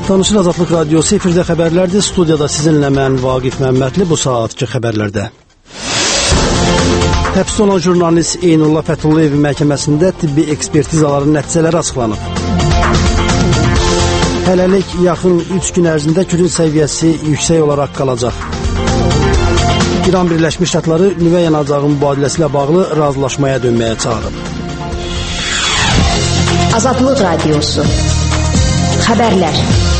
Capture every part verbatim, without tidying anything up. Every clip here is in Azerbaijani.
Tanışır Azadlıq Radiosu efirdə xəbərlərdir. Studiyada sizinlə mən Vaqif Məmmədli bu saatki xəbərlərdə. Həbsdə olan jurnalist Eynullah Fəthullayev məhkəməsində tibbi ekspertizaların nəticələri açıqlanıb. Hələlik yaxın üç gün ərzində külün səviyyəsi yüksək olaraq qalacaq. İran Birləşmiş Ştatları nüvə yanacağı mübadiləsi ilə bağlı razılaşmaya dönməyə çağırıb. Azadlıq Radiosu Xəbərlər.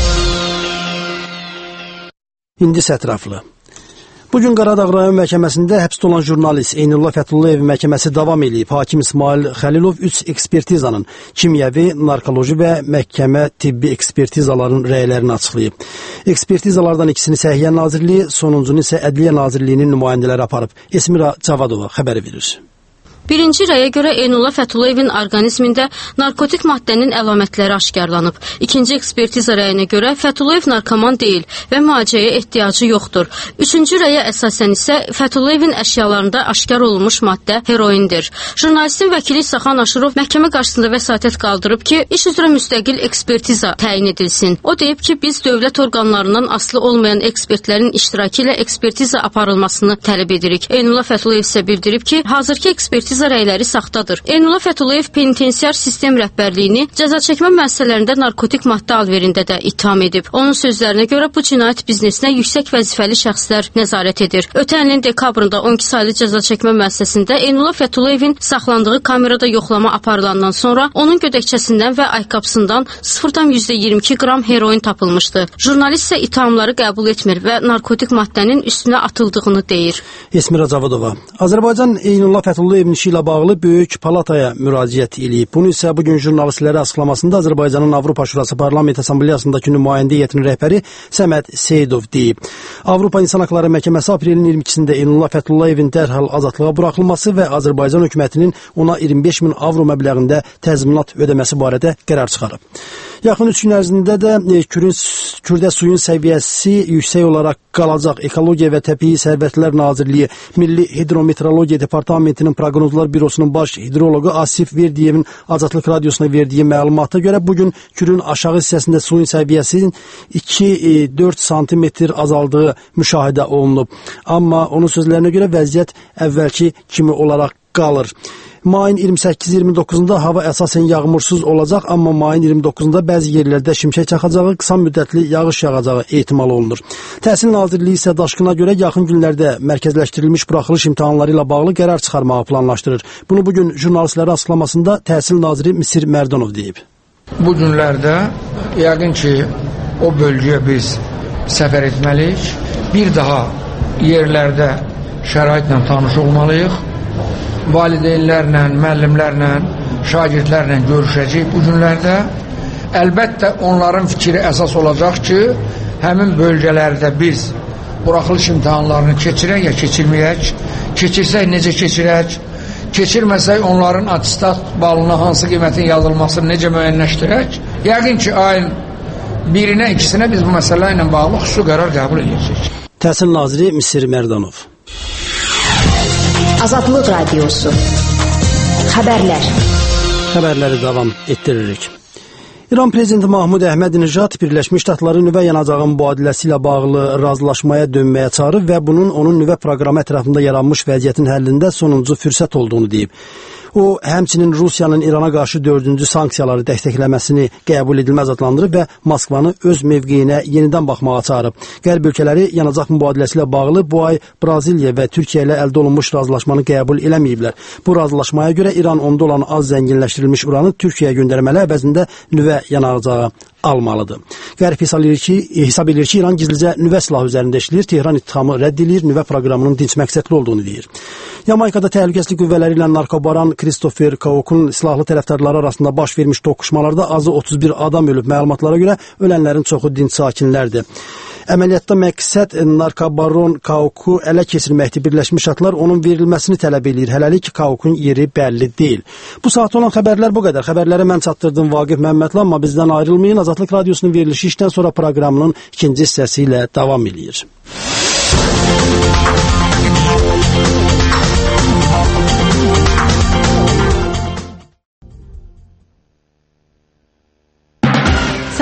İndi sətraflı. Bugün Qaradağ rayon məhkəməsində həbsdə olan jurnalist Eynullah Fəthullayev məhkəməsi davam edib. Hakim İsmail Xəlilov üç ekspertizanın kimyəvi, narkoloji və məhkəmə tibbi ekspertizaların rəylərini açıqlayıb. Ekspertizalardan ikisini Səhiyyə Nazirliyi, sonuncunu isə Ədliyyə Nazirliyinin nümayəndələri aparıb. Esmira Cavadova xəbəri verir. Birinci rəyə görə Eynullah Fətullayevin orqanizmində narkotik maddənin əlamətləri aşkarlanıb. İkinci ekspertiza rəyinə görə Fətullayev narkoman deyil və müalicəyə ehtiyacı yoxdur. Üçüncü rəyə əsasən isə Fətullayevin əşyalarında aşkar olunmuş maddə heroindir. Jurnalistin vəkili Saxan Aşırov məhkəmə qarşısında vəsatət qaldırıb ki, iş üzrə müstəqil ekspertiza təyin edilsin. O deyib ki, biz dövlət orqanlarından asılı olmayan ekspertlərin iştirakı ilə ekspertiza aparılmasını tələb edirik. Eynullah Fəthullayev isə bildirib ki, hazırki ekspertiza rəyləri saxtadır. Eynullah Fəthullayev penitensiar sistem rəhbərliyini cəza çəkmə müəssisələrində narkotik maddə alverində də ittiham edib. Onun sözlərinə görə bu cinayət biznesinə yüksək vəzifəli şəxslər nəzarət edir. Ötən ilin dekabrında on iki saylı cəza çəkmə müəssisəsində Eynullah Fətullayevin saxlandığı kamerada yoxlama aparılandan sonra onun gödəkçəsindən və ayaqqabısından sıfır nöqtə iyirmi iki qram heroin tapılmışdı. Jurnalist isə ittihamları qəbul etmir və narkotik maddənin üstünə atıldığını deyir. Esmira Cavadova. Azərbaycan Eynullah Fətullayevin ilə bağlı Böyük Palataya müraciət edib. Bunu isə bugün jurnalistlərə açıqlamasında Azərbaycanın Avropa Şurası Parlament Assambleyasındakı nümayəndə heyətinin rəhbəri Səməd Seyidov deyib. Avropa İnsan Haqları Məhkəməsi aprelin iyirmi ikisində Eynullah Fətullayevin dərhal azadlığa buraxılması və Azərbaycan hökumətinin ona iyirmi beş min avro məbləğində təzminat ödəməsi barədə qərar çıxarıb. Yaxın üç gün ərzində də Kürdə suyun səviyyəsi yüksək olaraq qalacaq. Ekologiya və Təbii Sərvətlər Nazirliyi Milli Hidrometeorologiya Departamentinin Proqnozlar Bürosunun baş hidroloqu Asif Verdiyevin Azadlıq Radiosuna verdiyi məlumata görə bugün Kürün aşağı hissəsində suyun səviyyəsinin iki dörd santimetr azaldığı müşahidə olunub. Amma onun sözlərinə görə vəziyyət əvvəlki kimi olaraq qalır. Mayın iyirmi səkkiz iyirmi doqquzunda hava əsasən yağmursuz olacaq, amma mayın iyirmi doqquzunda bəzi yerlərdə şimşək çaxacağı, qısa müddətli yağış yağacağı ehtimal olunur. Təhsil Nazirliyi isə daşqına görə yaxın günlərdə mərkəzləşdirilmiş buraxılış imtahanları ilə bağlı qərar çıxarmağı planlaşdırır. Bunu bugün jurnalistlərə açıqlamasında Təhsil Naziri Misir Mərdanov deyib. Bu günlərdə yəqin ki, o bölgəyə biz səfər etməliyik. Bir daha yerlərdə şəraitlə tanış olmalıyıq. Valideynlərlə, müəllimlərlə, şagirdlərlə görüşəcəyik bu günlərdə. Əlbəttə onların fikri əsas olacaq ki, həmin bölgələrdə biz buraxılış imtahanlarını keçirək ya keçirməyək, keçirsək necə keçirək, keçirməsək onların atestat balına hansı qiymətin yazılmasını necə müəyyənləşdirək. Yəqin ki, ayın birinə, ikisinə biz bu məsələ ilə bağlı xüsusi qərar qəbul edəcəyik. Təhsil Naziri Misir Mərdanov. Azadlıq Radiosu Xəbərlər. Xəbərləri davam etdiririk. İran Prezidenti Mahmud Əhmədinejad Birləşmiş Ştatları nüvə yanacağı mübadiləsi ilə bağlı razılaşmaya dönməyə çağırıb və bunun onun nüvə proqramı ətrafında yaranmış vəziyyətin həllində sonuncu fürsət olduğunu deyib. O, həmçinin Rusiyanın İrana qarşı dördüncü sanksiyaları dəstəkləməsini qəbul edilməz adlandırıb və Moskvanı öz mövqeyinə yenidən baxmağa çağırıb. Qərb ölkələri yanacaq mübadiləsi ilə bağlı bu ay Braziliya və Türkiyə ilə əldə olunmuş razılaşmanı qəbul eləməyiblər. Bu razılaşmaya görə İran onda olan az zənginləşdirilmiş uranı Türkiyəyə göndərməli əvəzində nüvə yanacağı almalıdır. Qərb hesab edir ki, hesab edir ki, İran gizlicə nüvə silahı üzərində işləyir, Tehran ittihamı rədd edir, nüvə proqramının dinc məqsədli olduğunu deyir. Yamaykada təhlükəsizlik qüvvələri ilə narkobaran Christopher Kaokun silahlı tərəfdarları arasında baş vermiş toqquşmalarda azı otuz bir adam ölüb. Məlumatlara görə ölənlərin çoxu dinc sakinlərdir. Əməliyyatda məqsəd narkobaron Kaoku ələ keçirməkdir. Birləşmiş Ştatlar onun verilməsini tələb edir. Hələlik Kaokun yeri bəlli deyil. Bu saat olan xəbərlər bu qədər. Xəbərləri mən çatdırdım Vaqif Məmmədli, amma bizdən ayrılmayın. Azadlıq Radiosunun verilişi işdən sonra proqramının ikinci hissəsi ilə davam edir.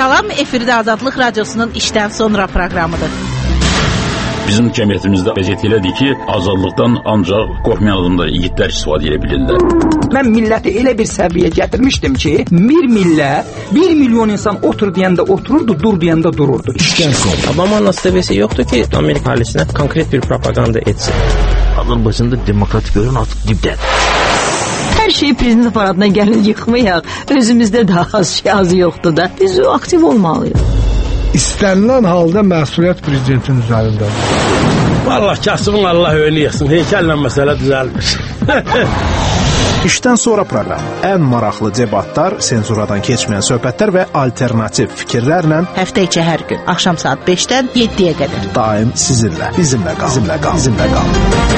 Salam, efirdə Azadlıq Radiosunun işdən sonra proqramıdır. Bizim cəmiyyətimizdə vəziyyət elədir ki, azadlıqdan ancaq qorxmayan adamlar, yiğitlər istifadə edə bilirlər. Mən milləti elə bir səviyyəyə gətirmişdim ki, bir millət, bir milyon insan otur deyəndə otururdu, dur deyəndə dururdu. İşdən sonra. Obama'nın astabesi yoktu ki, Amerika ailesine konkret bir propaganda etsin. Azərbaycanda demokratik görün artıq dibdədir. Hər şeyi prezident aparatına gəlin yıxmayaq. Özümüzdə daha az şey azı yoxdur da. Biz aktiv olmalıyıq. İstənilən halda məsuliyyət prezidentin üzərindədir. Vallahi kasımın Allah öyle yıxsın. Heykəllə məsələ düzəlmir. İşdən sonra proqram. Ən maraqlı debatlar, senzuradan keçməyən söhbətlər və alternativ fikirlərlə Həftə içi hər gün axşam saat beşdən yeddiyə qədər. Daim sizinlə, bizimlə qal, bizimlə qal, bizimlə qal.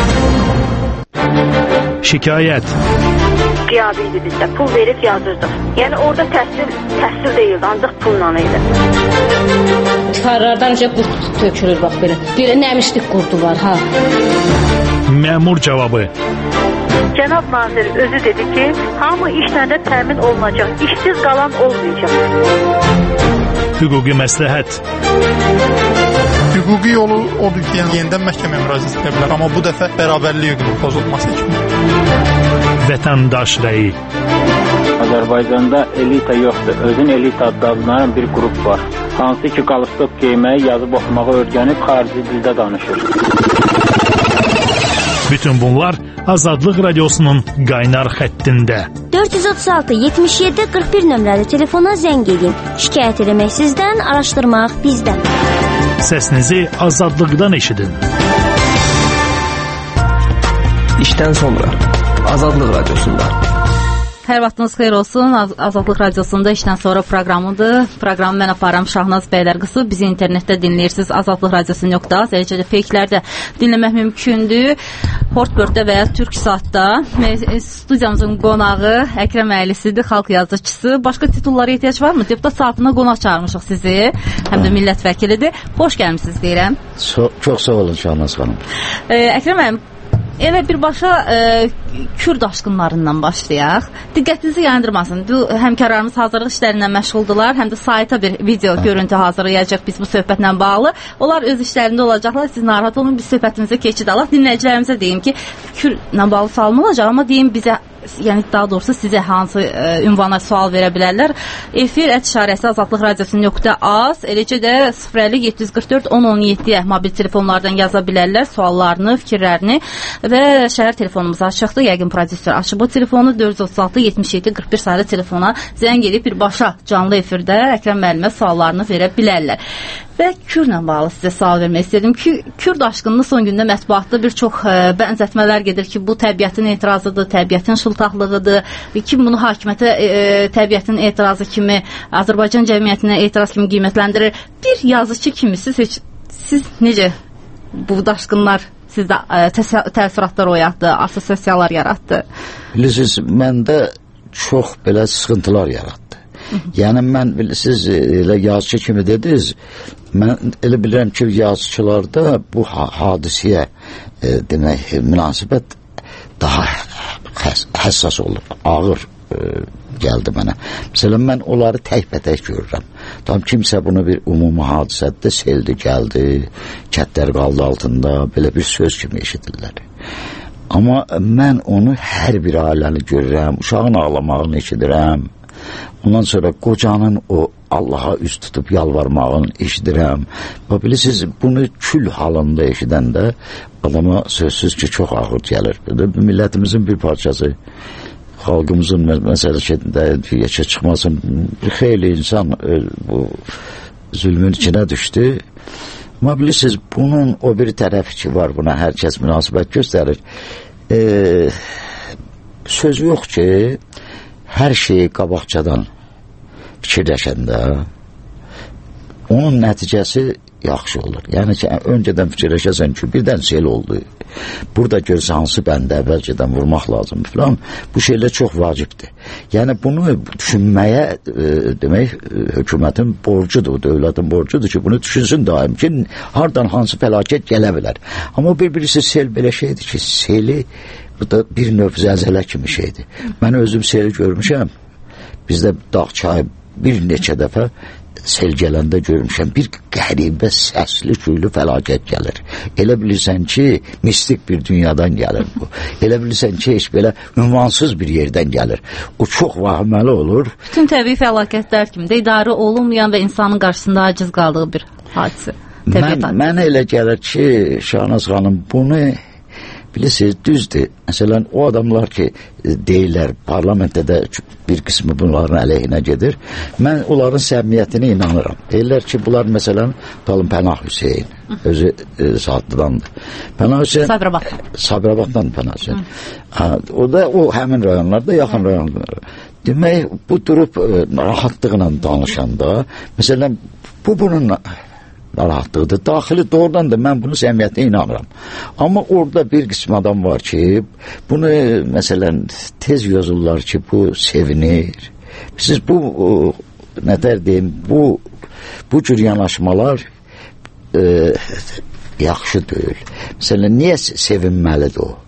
Şikayət. Qiyabi idi bizdə, pul verib yazırdıq. Yəni orada təhsil, təhsil deyildi, ancaq pulla idi. Tikarlardan necə qurt tökülür, bax belə. Belə nəmişlik qurdu var, ha. Məmur cavabı. Cənab nazir özü dedi ki, hamı işlə də təmin olunacaq, işsiz qalan olmayacaq. Hüquqi məsləhət. Hüquqi yolu odur ki, yəni yenidən məhkəməyə müraciət edə bilər, amma bu dəfə bərabərlik hüququnun pozulması kimi. Vətəndaş rəyi. Azərbaycanda elita yoxdur, özün elita adlanan bir qrup var. Hansı ki, qalstok geyməyi, yazıb oxumağı öyrənib xarici dildə danışır. Bütün bunlar Azadlıq Radiosunun qaynar xəttində. dörd yüz otuz altı yetmiş yeddi qırx bir nömrəli telefona zəng edin. Şikayət eləmək sizdən, araşdırmaq bizdən. Səsinizi azadlıqdan eşidin. İşdən sonra Azadlıq Radiosunda. Hər vaxtınız xeyir olsun. Az Azadlıq Radiosunda işdən sonra proqramıdır. Proqramı mən aparam Şahnaz Bəylərqızı. Bizi internetdə dinləyirsiniz. Azadlıq Radiosu nöqtə az. Eləcə də fakelərdə dinləmək mümkündür. Hortbördə və ya Türksatda. Studiyamızın qonağı Əkrəm əylisidir, xalq yazıçısı. Başqa titullara ehtiyac varmı? Deputat saatına qonaq çağırmışıq sizi. Həm də millət vəkilidir. Xoş gəlmisiniz deyirəm. So çox sağ olun Şahnaz xanım. Ee, Əkrəm əlim, elə birbaşa e, Kürd aşqınlarından başlayaq. Diqqətinizi yayındırmasın. Bu həmkarlarımız hazırlıq işlərindən məşğuldular. Həm də sayta bir video hə. görüntü hazırlayacaq biz bu söhbətlə bağlı. Onlar öz işlərində olacaqlar. Siz narahat olun, biz söhbətimizə keçid alaq. Dinləyicilərimizə deyim ki, Kürdlə bağlı sualım olacaq, amma deyim bizə, yəni daha doğrusu sizə hansı e, ünvana sual verə bilərlər. Efir ət işarəsi azadlıq radiosu nöqtə az, eləcə də sıfır əlli yeddi yüz qırx dörd on on yeddiyə mobil telefonlardan yaza bilərlər suallarını, fikirlərini və şəhər telefonumuz açıqdır. Yəqin prodüser açıb o telefonu dörd yüz otuz altı yetmiş yeddi qırx bir sayılı telefona zəng edib birbaşa canlı efirdə Əkrəm müəllimə suallarını verə bilərlər. Və Kürdlə bağlı sizə sual vermək istədim ki, Kürd aşqınını son gündə mətbuatda bir çox e, bənzətmələr gedir ki, bu təbiətin etirazıdır, təbiətin şıltaqlığıdır. Kim bunu hakimiyyətə e, təbiətin etirazı kimi, Azərbaycan cəmiyyətinə etiraz kimi qiymətləndirir. Bir yazıcı kimi siz, heç, siz necə bu daşqınlar sizdə e, təəssüratlar oyatdı, assosiasiyalar yaratdı? Bilirsiniz, məndə çox belə sıxıntılar yaratdı. Yəni mən siz elə yazıcı kimi dediniz, mən elə bilirəm ki, yazıcılarda bu hadisiyə e, demək münasibət daha həs həssas olur, ağır e, gəldi mənə. Məsələn, mən onları tək-bətək görürəm. Tam kimsə bunu bir ümumi hadisədə seldi, gəldi, kətlər qaldı altında, belə bir söz kimi eşidirlər. Amma mən onu hər bir ailəni görürəm, uşağın ağlamağını eşidirəm. Ondan sonra qocanın o Allaha üst tutub yalvarmağını eşidirəm. Və bilirsiniz, bunu kül halında eşidəndə adama sözsüz ki, çox ağır gəlir. Millətimizin bir parçası, xalqımızın məsələsində yaşa çıxmasın, xeyli insan bu zülmün içinə düşdü. Amma bilirsiniz, bunun o bir tərəfi ki var, buna hər kəs münasibət göstərir. E, söz yox ki, hər şeyi qabaqcadan fikirləşəndə onun nəticəsi yaxşı olur. Yəni ki, öncədən fikirləşəsən ki, birdən sel oldu. Burada görsə hansı bəndə əvvəlcədən vurmaq lazımdır falan. Bu şeylər çox vacibdir. Yəni bunu düşünməyə e, demək hökumətin borcudur, dövlətin borcudur ki, bunu düşünsün daim ki, hardan hansı fəlakət gələ bilər. Amma bir-birisi sel belə şeydir ki, seli bu da bir növ zəlzələ kimi şeydir. Mən özüm seli görmüşəm. Bizdə dağ çayı bir neçə dəfə sel gələndə görmüşəm, bir qəribə səsli, küylü fəlakət gəlir. Elə bilirsən ki, mistik bir dünyadan gəlir bu. Elə bilirsən ki, heç belə ünvansız bir yerdən gəlir. O çox vahiməli olur. Bütün təbii fəlakətlər kimi də idarə olunmayan və insanın qarşısında aciz qaldığı bir hadisə. Mən, mən elə gəlir ki, Şahnaz xanım, bunu bilirsiniz, düzdür. Məsələn, o adamlar ki, deyirlər, parlamentdə də bir qismi bunların əleyhinə gedir. Mən onların səmimiyyətinə inanıram. Deyirlər ki, bunlar məsələn, talım Pənah Hüseyin, özü e, Saatlıdandır. Pənah Hüseyin... Sabirabaddan. Sabirabaddan Pənah Hüseyin. Ha, o da o həmin rayonlarda, yaxın rayonlarda. Demək, bu durub e, rahatlıqla danışanda, məsələn, bu bunun... narahatlıqdır. Daxili doğrudan da mən bunu səmiyyətinə inanıram. Amma orada bir qism adam var ki, bunu məsələn tez yazırlar ki, bu sevinir. Siz bu, o, nətər deyim, bu bu cür yanaşmalar e, yaxşı deyil. Məsələn, niyə sevinməlidir o?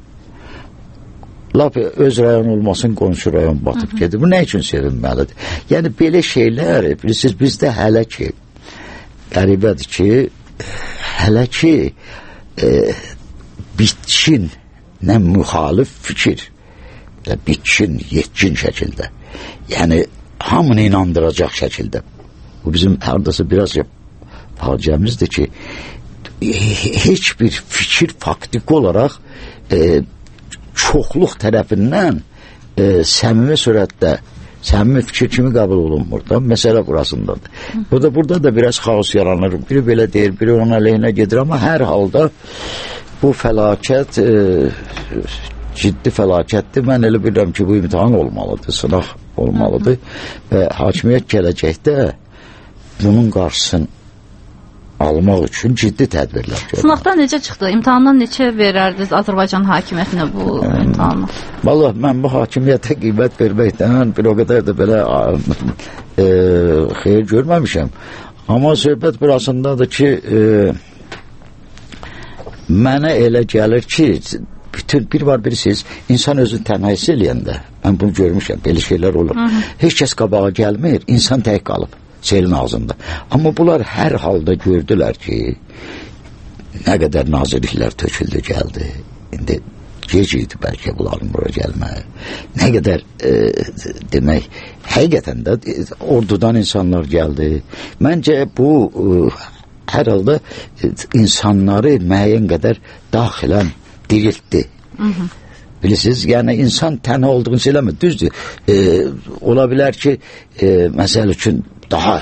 Lap öz rayon olmasın, qonşu rayon batıb gedir. Bu nə üçün sevinməlidir? Yəni, belə şeylər, bilirsiniz, bizdə hələ ki, qəribədir ki, hələ ki e, bitkin, nə müxalif fikir, bitkin, yetkin şəkildə, yəni hamını inandıracaq şəkildə. Bu bizim haradasa biraz faciəmizdir ki, heç bir fikir faktik olaraq e, çoxluq tərəfindən e, səmimi sürətdə səmimi fikir kimi qəbul olunmur da, məsələ burasındadır. Bu da burada da biraz xaos yaranır. Biri belə deyir, biri onun əleyhinə gedir, amma hər halda bu fəlakət e, ciddi fəlakətdir. Mən elə bilirəm ki, bu imtihan olmalıdır, sınaq olmalıdır və hakimiyyət gələcəkdə bunun qarşısını almaq üçün ciddi tədbirlər görmək. Sınaqdan necə çıxdı? İmtahandan neçə verərdiniz Azərbaycan hakimiyyətinə bu imtahanı? Vallahi mən bu hakimiyyətə qiymət verməkdən bir o qədər də belə e, xeyir görməmişəm. Amma söhbət burasındadır ki, e, mənə elə gəlir ki, bütün bir var birisiz, insan özünü tənhayisi eləyəndə, mən bunu görmüşəm, belə şeylər olur. Hı -hı. Heç kəs qabağa gəlmir, insan tək qalıb selin ağzında. Amma bunlar hər halda gördülər ki, nə qədər nazirliklər töküldü, gəldi. İndi gec idi bəlkə bunların bura gəlməyə. Nə qədər e, demək, həqiqətən də e, ordudan insanlar gəldi. Məncə bu e, hər halda e, insanları müəyyən qədər daxilən diriltdi. Hı -hı. Bilirsiniz, yəni insan tənha olduğunu söyləmir. Düzdür, e, ola bilər ki, e, məsəl üçün daha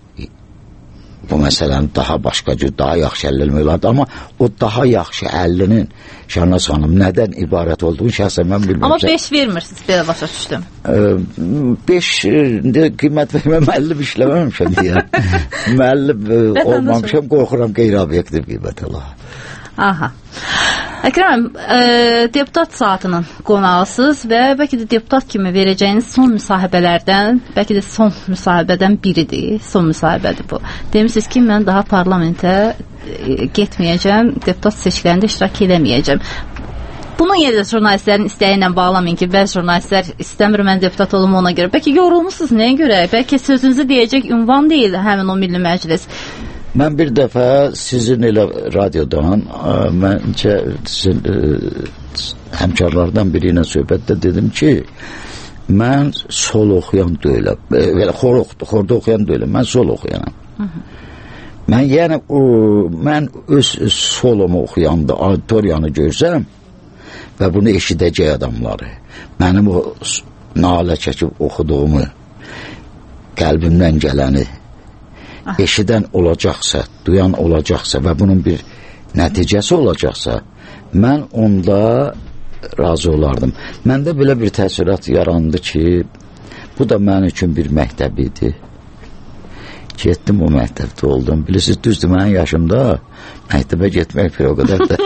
bu məsələni daha başqa cür, daha yaxşı həll etmək olardı. Amma o daha yaxşı həllinin Şahnaz xanım nədən ibarət olduğunu şəxsən mən bilmirəm. Amma beş vermirsiniz, belə başa düşdüm. beş qiymət vermə, müəllim işləməmişəm deyə. Müəllim olmamışam, qorxuram qeyri-obyektiv qiymət Allah. Aha. Əkrəm, e, deputat saatının qonağısınız və bəlkə də deputat kimi verəcəyiniz son müsahibələrdən, bəlkə də son müsahibədən biridir, son müsahibədir bu. Demişsiniz ki, mən daha parlamentə e, getməyəcəm, deputat seçkilərində iştirak edəməyəcəm. Bunun yerdə jurnalistlərin istəyi ilə bağlamayın ki, bəzi jurnalistlər istəmir mən deputat olum ona görə. Bəlkə yorulmuşsunuz, nəyə görə? Bəlkə sözünüzü deyəcək ünvan deyil həmin o Milli Məclis. Mən bir dəfə sizin elə radiodan, məncə sizin ə, həmkarlardan biri ilə söhbətdə dedim ki, mən sol oxuyan deyiləm, belə xor, xorda oxuyan deyiləm, mən sol oxuyanam. Hı -hı. Mən yəni, o, mən öz solomu oxuyanda auditoriyanı görsəm və bunu eşidəcək adamları, mənim o nalə çəkib oxuduğumu, qəlbimdən gələni eşidən olacaqsa, duyan olacaqsa və bunun bir nəticəsi olacaqsa, mən onda razı olardım. Məndə belə bir təəssürat yarandı ki, bu da mənim üçün bir məktəb idi. Getdim o məktəbdə oldum. Bilirsiniz, düzdür, mənim yaşımda məktəbə getmək bir o qədər də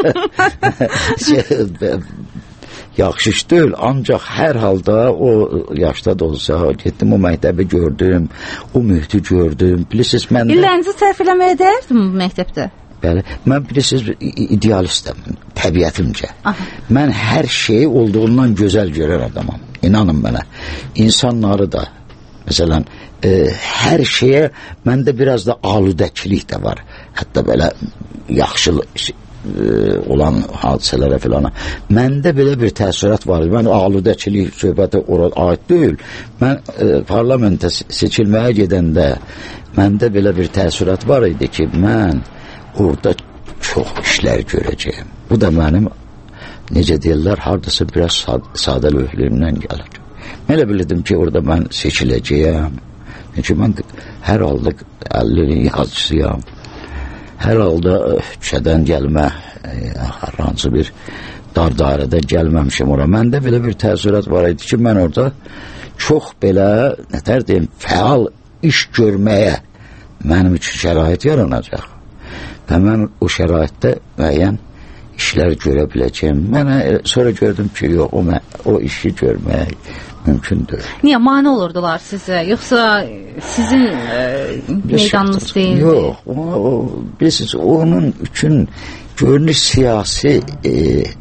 yaxşı iş deyil, ancaq hər halda o yaşda da olsa getdim o məktəbi gördüm, o mühiti gördüm. Bilirsiniz, mən də... İllərinizi sərf eləməyə dəyərdim bu məktəbdə? Bəli, mən bilirsiniz idealistəm, təbiətimcə. Aha. Mən hər şeyi olduğundan gözəl görən adamam. İnanın mənə. İnsanları da, Məsələn, e, hər şeyə məndə biraz da aludəkilik də var. Hətta belə yaxşı e, olan hadisələrə filan. Məndə belə bir təəssürat var. Mən aludəkilik söhbəti oraya aid deyil. Mən e, parlamentə seçilməyə gedəndə məndə belə bir təəssürat var idi ki, mən orada çox işlər görəcəyim. Bu da mənim, necə deyirlər, hardasa biraz sad sadəlövhlüyümdən gəlir. Mən elə bilirdim ki, orada mən seçiləcəyəm. Çünki mən hər halda əlli ilin yazıcısıyam. Hər halda küçədən gəlmə, hər hansı bir dar dairədən gəlməmişim ora. Məndə belə bir təəssürat var idi ki, mən orada çox belə, nətər deyim, fəal iş görməyə mənim üçün şərait yaranacaq. Və mən o şəraitdə müəyyən işlər görə biləcəyim. Mənə sonra gördüm ki, yox, o, o işi görmək mümkündür. Niyə, mane olurdular sizə? Yoxsa sizin e, meydanınız deyildi? Yox, o, o, bilirsiniz, onun üçün görünür siyasi e,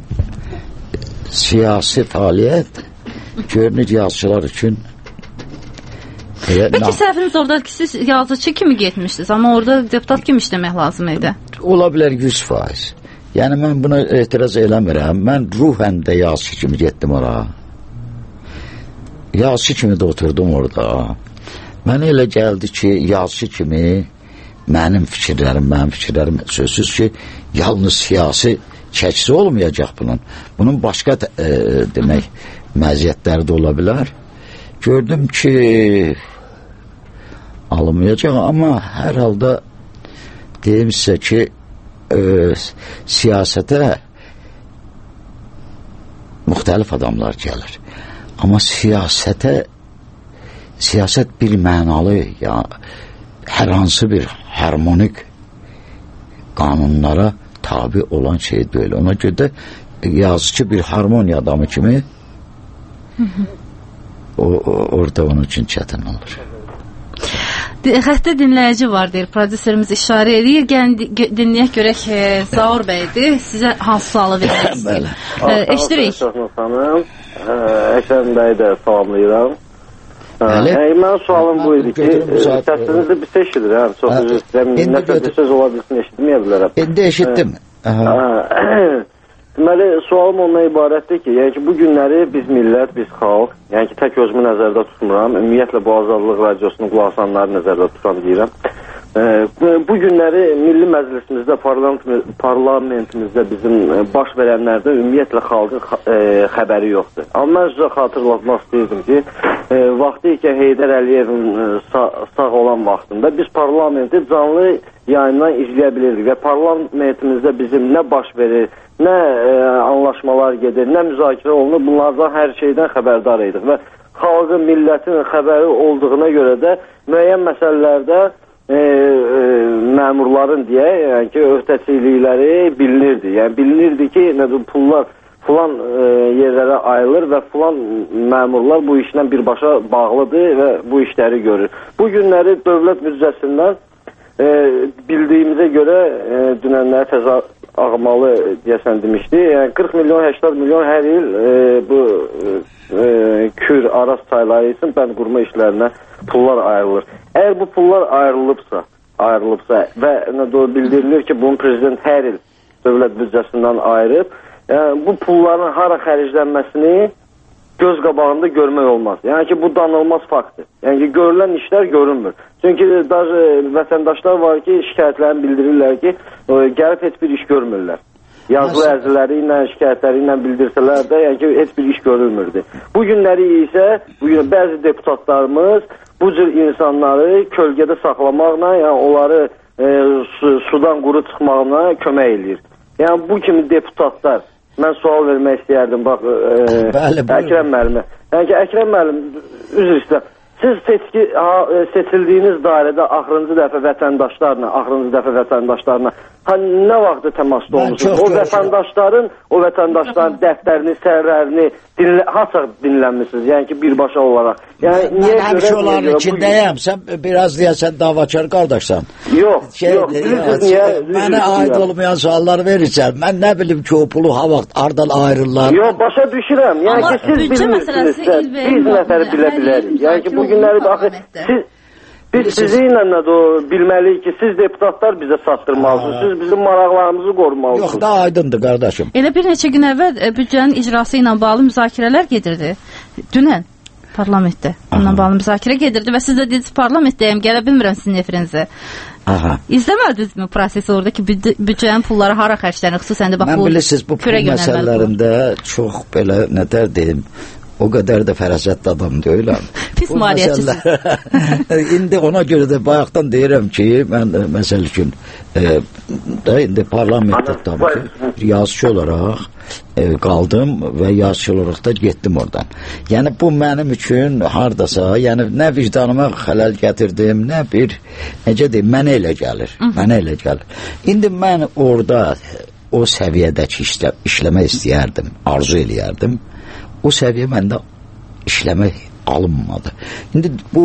siyasi fəaliyyət görünür yazıcılar üçün. Peki səhviniz orada ki, siz yazıcı kimi getmişsiniz, amma orada deputat kimi işləmək lazım idi. Ola bilər yüz faiz. Yəni mən buna etiraz eləmirəm. Mən ruhən də yazıcı kimi getdim oraya. Yazıcı kimi də oturdum orada. Mənə elə gəldi ki, yazıcı kimi mənim fikirlərim, mənim fikirlərim sözsüz ki, yalnız siyasi çəkisi olmayacaq bunun. Bunun başqa e, demək məziyyətləri də ola bilər. Gördüm ki, alınmayacaq, amma hər halda deyim sizə ki, e, siyasətə müxtəlif adamlar gəlir. Amma siyasətə siyasət bir mənalı, ya hər hansı bir harmonik qanunlara tabi olan şey deyil. Ona görə də yazıcı bir harmoniya adamı kimi hı hı. O, o, orada onun üçün çətin olur. Xəttə dinləyici var, deyir, prodüserimiz işarə edir. Gəlin dinləyək görək, e, Zaur bəydir, sizə hansı sualı vermək istəyir? Eşdirik. Əkrəm bəyi də salamlayıram. Mənim sualım bu idi ki, səsinizi bir eşidir, həm, çox üzr istəyirəm, nəsə bir söz ola bilsin, eşitməyə bilərəm. İndi eşitdim. Deməli, sualım ondan ibarətdir ki, yəni ki, bu günləri biz millət, biz xalq, yəni ki, tək özümü nəzərdə tutmuram, ümumiyyətlə bu Azadlıq Radiosunun qulaqasanları nəzərdə tuturam deyirəm. E, bu günləri Milli Məclisimizdə, parlament, parlamentimizdə bizim baş verənlərdə ümumiyyətlə xalqın e, xəbəri yoxdur. Amma mən sizə xatırlatmaq istəyirdim ki, e, vaxtı ikən Heydər Əliyevin e, sağ, sağ olan vaxtında biz parlamenti canlı yayından izləyə bilirdik və parlamentimizdə bizim nə baş verir, nə e, anlaşmalar gedir, nə müzakirə olunur, bunlardan hər şeydən xəbərdar idik və xalqın, millətin xəbəri olduğuna görə də müəyyən məsələlərdə e, e, məmurların deyə, yəni ki, öhdəçilikləri bilinirdi. Yəni bilinirdi ki, nədir, pullar filan e, yerlərə ayrılır və filan məmurlar bu işlə birbaşa bağlıdır və bu işləri görür. Bu günləri dövlət büdcəsindən e, bildiyimizə görə e, dünənlər təzə ağmalı deyəsən demişdi. Yəni qırx milyon, səksən milyon hər il e, bu e, Kür, Araz çayları üçün bənd qurma işlərinə pullar ayrılır. Əgər bu pullar ayrılıbsa, ayrılıbsa və bildirilir ki, bunun prezident hər il dövlət büdcəsindən ayırıb, yəni bu pulların hara xərclənməsini göz qabağında görmək olmaz. Yəni ki, bu danılmaz faktdır. Yəni ki, görülən işlər görünmür. Çünki vətəndaşlar var ki, şikayətlərini bildirirlər ki, gəlib heç bir iş görmürlər. Yazılı ərzləri ilə, şikayətləri ilə bildirsələr də, yəni ki, heç bir iş görülmürdü. Bu günləri isə bu gün bəzi deputatlarımız bu cür insanları kölgədə saxlamaqla, yəni onları e, su, sudan quru çıxmağına kömək edir. Yəni bu kimi deputatlar, mən sual vermək istəyərdim, bax, e, Bəli, Əkrəm müəllimə. Yəni ki, Əkrəm müəllim, üzr istəyirəm. Siz seçki, ha, seçildiyiniz dairədə axırıncı dəfə vətəndaşlarla, axırıncı dəfə vətəndaşlarla ha, nə vaxtda təmasda olmuşsunuz? O vətəndaşların, o vətəndaşların dəftərini, sərlərini dinlə, haça dinlənmişsiniz? Yəni ki, birbaşa olaraq. Yəni, mən həmişə onların içindəyəm. Sən biraz deyəsən davakar qardaşsan. Yox, şey, yox. Bilirsiniz niyə? Mənə aid olmayan suallar verirsən. Mən nə bilim ki, o pulu ha vaxt ardan ayrırlar. Yox, başa düşürəm. Yəni ki, siz bilmirsinizsə, biz nəfəri bilə bilərik. Yəni ki, bu günləri baxın, siz Biz sizinlə də o bilməliyik ki, siz deputatlar bizə satdırmalısınız, siz bizim maraqlarımızı qorumalısınız. Yox, da aydındır qardaşım. Elə bir neçə gün əvvəl büdcənin icrası ilə bağlı müzakirələr gedirdi. Dünən parlamentdə onunla bağlı müzakirə gedirdi və siz də dediniz parlamentdəyəm, gələ bilmirəm sizin efirinizə. Aha. İzləmədinizmi prosesi orada ki, büdcənin pulları hara xərclənir, xüsusən də bax bu mən bilirsiniz, bu pul məsələlərində çox belə nətər deyim, o qədər də fərasətli adam deyiləm. Pis maliyyətçisiz. İndi ona görə də bayaqdan deyirəm ki, mən məsəl üçün e, da indi parlamentdə tabii yazıcı olaraq e, qaldım və yazıcı olaraq da getdim oradan. Yəni bu mənim üçün hardasa, yəni nə vicdanıma xələl gətirdim, nə bir, necə deyim, mənə elə gəlir. Mənə elə gəlir. İndi mən orada o səviyyədəki işlə, işləmək istəyərdim, arzu eləyərdim. O səviyyə məndə işləmək alınmadı. İndi bu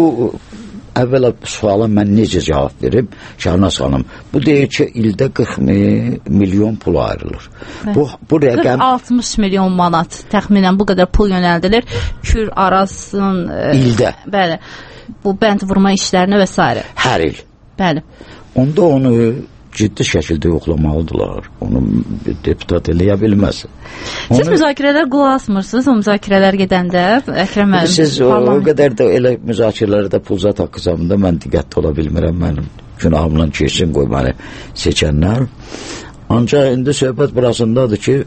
əvvəla suala mən necə cavab verim? Şahnaz xanım, bu deyir ki, ildə qırx milyon pul ayrılır. Bu, bu rəqəm... altmış milyon manat təxminən bu qədər pul yönəldilir. Kür, Arazın... İldə. Bəli. Bu bənd vurma işlərinə və s. Hər il. Bəli. Onda onu ciddi şəkildə yoxlamalıdırlar. Onu deputat eləyə bilməz. Onu... Siz müzakirələr qulaq asmırsınız, o müzakirələr gedəndə, Əkrəm müəllim? Siz o, o qədər də elə müzakirələrdə pulzat haqqı zamında mən diqqətli ola bilmirəm. Mənim günahımla keçsin qoy məni seçənlər. Ancaq indi söhbət burasındadır ki,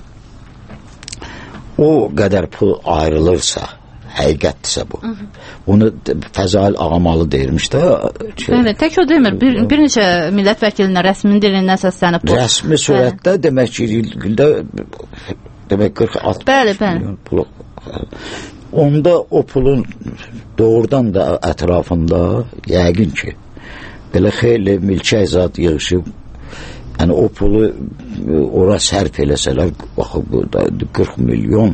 o qədər pul ayrılırsa, həqiqətdirsə bu. Hı -hı. Onu Fəzail Ağamalı deyirmiş də. Şey, bəli, tək o demir. Bir, bir neçə millət vəkilinə rəsmi dilindən səslənib. Rəsmi surətdə bəli. Demək ki, ildə demək qırx altmış milyon pul. Onda o pulun doğrudan da ətrafında yəqin ki, belə xeyli milçək zat yığışıb, yəni o pulu ora sərf eləsələr, baxın, qırx milyon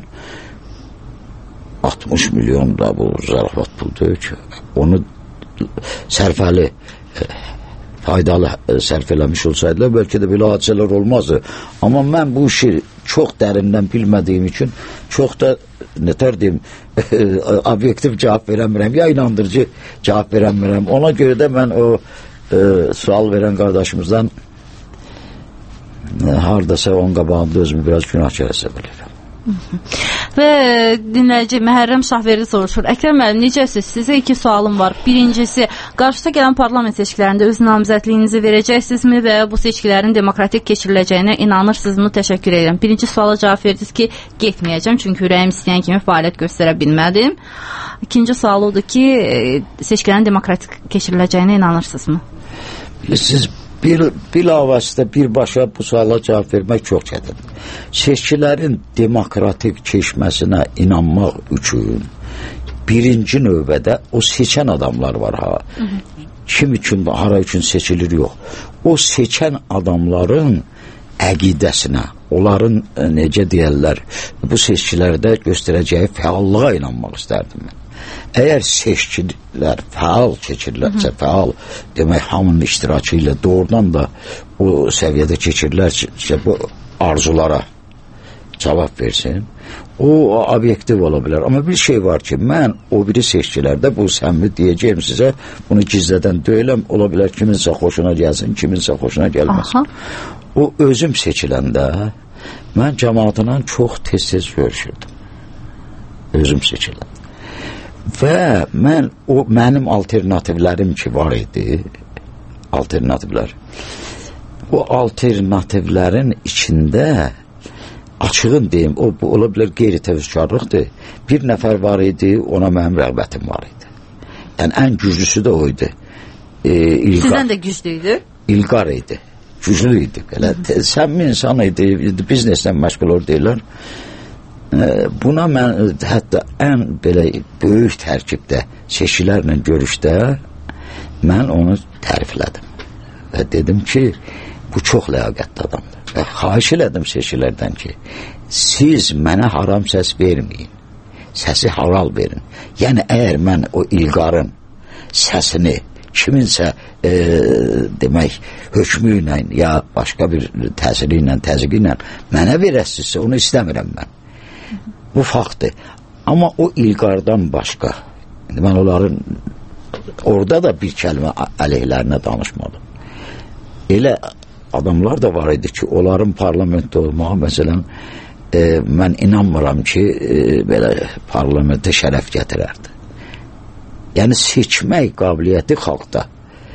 altmış milyon da bu zarafat puldur ki, onu sərfəli, faydalı sərf eləmiş olsaydılar, bəlkə də belə hadisələr olmazdı. Amma mən bu işi çox dərindən bilmədiyim üçün, çox da, nətər deyim, obyektiv cavab verəmirəm, ya inandırıcı cavab verəmirəm. Ona görə də mən o e, sual verən qardaşımızdan e, hardasa onun qabağında özümü biraz günahkar hesab edirəm. Və dinləyici Məhərrəm Şahverdi soruşur. Əkrəm müəllim, necəsiz? Sizə iki sualım var. Birincisi, qarşıda gələn parlament seçkilərində öz namizədliyinizi verəcəksinizmi və bu seçkilərin demokratik keçiriləcəyinə inanırsınızmı? Təşəkkür edirəm. Birinci suala cavab verdiniz ki, getməyəcəm, çünki ürəyim istəyən kimi fəaliyyət göstərə bilmədim. İkinci sual odur ki, seçkilərin demokratik keçiriləcəyinə inanırsınızmı? Siz Bir, bilavasitə birbaşa bu suala cavab vermək çox çətindir. Seçkilərin demokratik keçməsinə inanmaq üçün birinci növbədə o seçən adamlar var ha. Hı -hı. Kim üçün, hara üçün seçilir yox. O seçən adamların əqidəsinə, onların necə deyərlər, bu seçkilərdə göstərəcəyi fəallığa inanmaq istərdim mən. Əgər seçkilər fəal keçirilərsə, fəal demək hamının iştirakı ilə doğrudan da o səviyyədə keçirilərsə, bu arzulara cavab versin, o obyektiv ola bilər. Amma bir şey var ki, mən o biri seçkilərdə bu səmimi deyəcəyim sizə, bunu gizlədən deyiləm, ola bilər kiminsə xoşuna gəlsin, kiminsə xoşuna gəlməsin. Aha. O özüm seçiləndə mən cəmaatla çox tez-tez görüşürdüm. Özüm seçiləndə. Və mən o mənim alternativlərim ki var idi, alternativlər. O alternativlərin içində açığın deyim, o bu, ola bilər qeyri-təvəkkürlükdür. Bir nəfər var idi, ona mənim rəğbətim var idi. Yəni ən güclüsü də o idi. E, İlqar. Sizdən də güclü idi? İlqar idi. Güclü idi. Belə səmimi insan idi, bizneslə məşğul olur deyirlər. Buna mən hətta ən belə böyük tərkibdə seçkilərlə görüşdə mən onu təriflədim və dedim ki, bu çox ləyaqətli adamdır. Və xahiş elədim seçkilərdən ki, siz mənə haram səs verməyin, səsi halal verin. Yəni, əgər mən o İlqarın səsini kiminsə e, demək, hökmü ilə ya başqa bir təsiri ilə, təzyiqi ilə mənə verəsinizsə, onu istəmirəm mən. Bu faktdır. Amma o İlqardan başqa, mən onların orada da bir kəlmə əleyhlərinə danışmadım. Elə adamlar da var idi ki, onların parlamentdə olmağı, məsələn, e, mən inanmıram ki, e, belə parlamentə şərəf gətirərdi. Yəni, seçmək qabiliyyəti xalqda,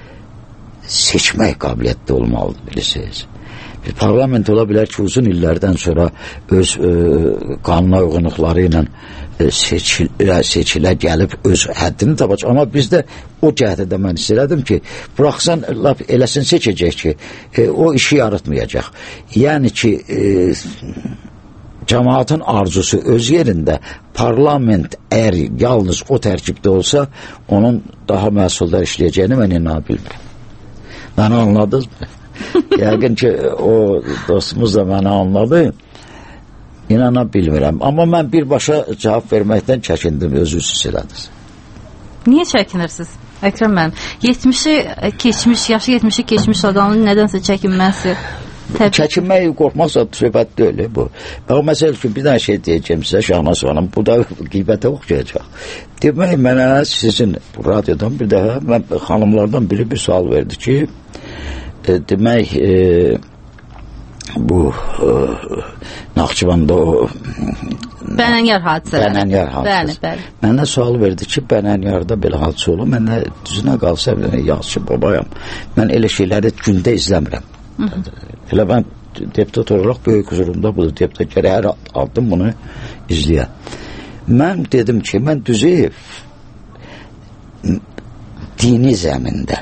seçmək qabiliyyətli olmalıdır, bilirsiniz. Bir parlament ola bilər ki, uzun illərdən sonra öz e, qanuna uyğunluqları ilə e, seçilə, seçilə gəlib öz həddini tapacaq. Amma bizdə o cəhətdə mən istəyirdim ki, buraxsan lap eləsin seçəcək ki, e, o işi yaratmayacaq. Yəni ki, e, cəmaatın arzusu öz yerində, parlament əgər yalnız o tərkibdə olsa, onun daha məsuldar işləyəcəyini mən inana bilmirəm. Məni anladınız mı? Yəqin ki, o dostumuz da məni anladı. İnana bilmirəm. Amma mən birbaşa cavab verməkdən çəkindim, özünüz elədiniz. Niyə çəkinirsiniz? Əkrəm mənim, yetmişi keçmiş, yaşı yetmişi keçmiş adamın nədənsə çəkinməsi? Təbii. Çəkinmək, qorxmaqsa söhbət deyil bu. Bax, məsəl üçün bir dənə şey deyəcəm sizə, Şahnaz xanım, bu da qiybətə oxuyacaq. Demək, mənə sizin bu radyodan bir dəfə, mən xanımlardan biri bir sual verdi ki, e, demək, e, bu e, Naxçıvanda o Bənənyar hadisələr. Bənənyar hadisələr. Bəli, bəli. Mənə sual verdi ki, Bənənyarda belə hadisə olur. Mən də düzünə qalsa, yazıcı babayam. Mən elə şeyləri gündə izləmirəm. Hı -hı. Elə mən deputat olaraq böyük huzurumda budur. Deputat gərək hər addım bunu izləyə. Mən dedim ki, mən düzü dini zəmində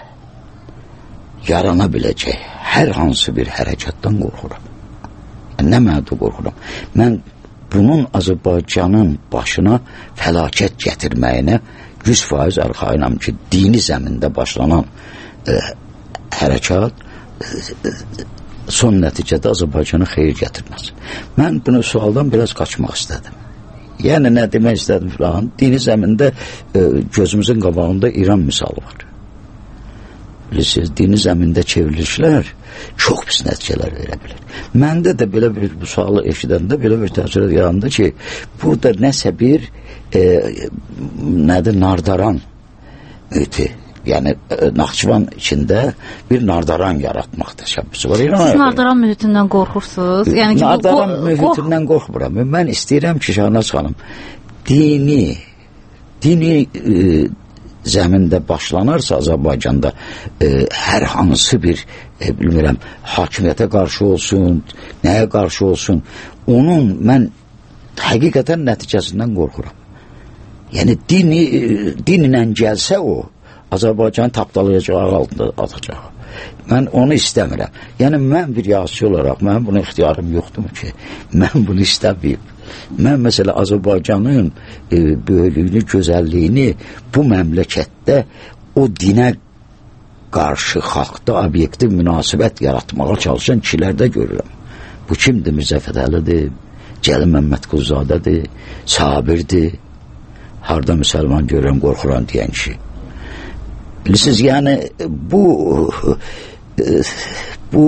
yarana biləcək hər hansı bir hərəkatdan qorxuram. Nə mənada qorxuram? Mən bunun Azərbaycanın başına fəlakət gətirməyinə yüz faiz arxayınam ki, dini zəmində başlanan e, hərəkat e, son nəticədə Azərbaycana xeyir gətirməz. Mən bunu sualdan biraz qaçmaq istədim. Yəni, nə demək istədim filan? Dini zəmində e, gözümüzün qabağında İran misalı var. Bilirsiniz, dini zəmində çevrilişlər çox pis nəticələr verə bilir. Məndə də belə bir bu sualı eşidəndə belə bir təəssürat yarandı ki, burada nəsə bir e, nədir, nardaran mühiti, yəni e, Naxçıvan içində bir nardaran yaratmaq təşəbbüsü var. Siz nardaran mühitindən qorxursunuz? Yəni ki, nardaran bu, mühitindən qorxmuram. Mən istəyirəm ki, Şahnaz xanım, dini dini e, zəmində başlanarsa Azərbaycanda e, hər hansı bir e, bilmirəm, hakimiyyətə qarşı olsun, nəyə qarşı olsun, onun mən həqiqətən nəticəsindən qorxuram. Yəni dini, e, dinlə gəlsə o, Azərbaycanı tapdalayacağı altında atacaq. Mən onu istəmirəm. Yəni mən bir yazıcı olaraq, mənim buna ixtiyarım yoxdur ki, mən bunu istəməyim. Mən məsələ Azərbaycanın e, böyüklüyünü, gözəlliyini bu məmləkətdə o dinə qarşı xalqda obyektiv münasibət yaratmağa çalışan kişilərdə görürəm. Bu kimdir? Mirzə Fətəlidir, Cəlil Məmmədquluzadədir, Sabirdir, harda müsəlman görürəm, qorxuram deyən kişi. Bilirsiniz, yəni bu e, bu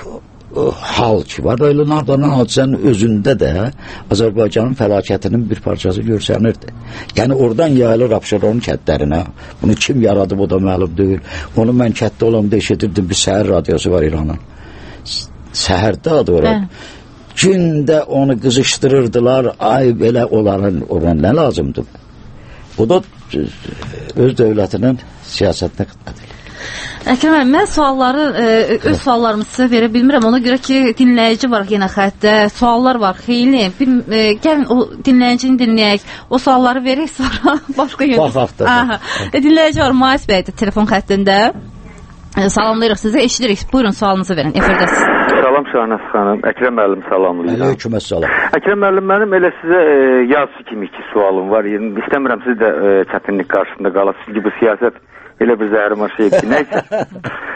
hal ki var, elə nardaran hadisənin özündə də Azərbaycanın fəlakətinin bir parçası görsənirdi. Yəni oradan yayılır Abşeron kəndlərinə. Bunu kim yaradıb, o da məlum deyil. Onu mən kətdə olanda eşidirdim, bir səhər radiosu var İranın. Səhərdə adı orada. Gündə onu qızışdırırdılar, ay belə onların oran nə lazımdır? O da öz dövlətinin siyasətinə xidmət edir. Əkrəm, mən sualları, e, öz suallarımı sizə verə bilmirəm. Ona görə ki, dinləyici var yenə xəttdə, suallar var xeyli. Bir, e, gəlin o dinləyicini dinləyək, o sualları verək, sonra başqa yöndə. Bax, hafta. E, dinləyici var, Mais bəydir telefon xəttində. E, salamlayırıq sizi, eşidirik. Buyurun, sualınızı verin, efirdəsiz. Salam Şahnaz xanım, Əkrəm müəllim salamlayıram. Aleyküm əssalam. Əkrəm müəllim, mənim elə sizə e, yazı kimi iki sualım var. Yəni, istəmirəm siz də e, çətinlik qarşısında qalasınız ki, bu siyasət elə bir zəhrimar şeydir. Nəysə.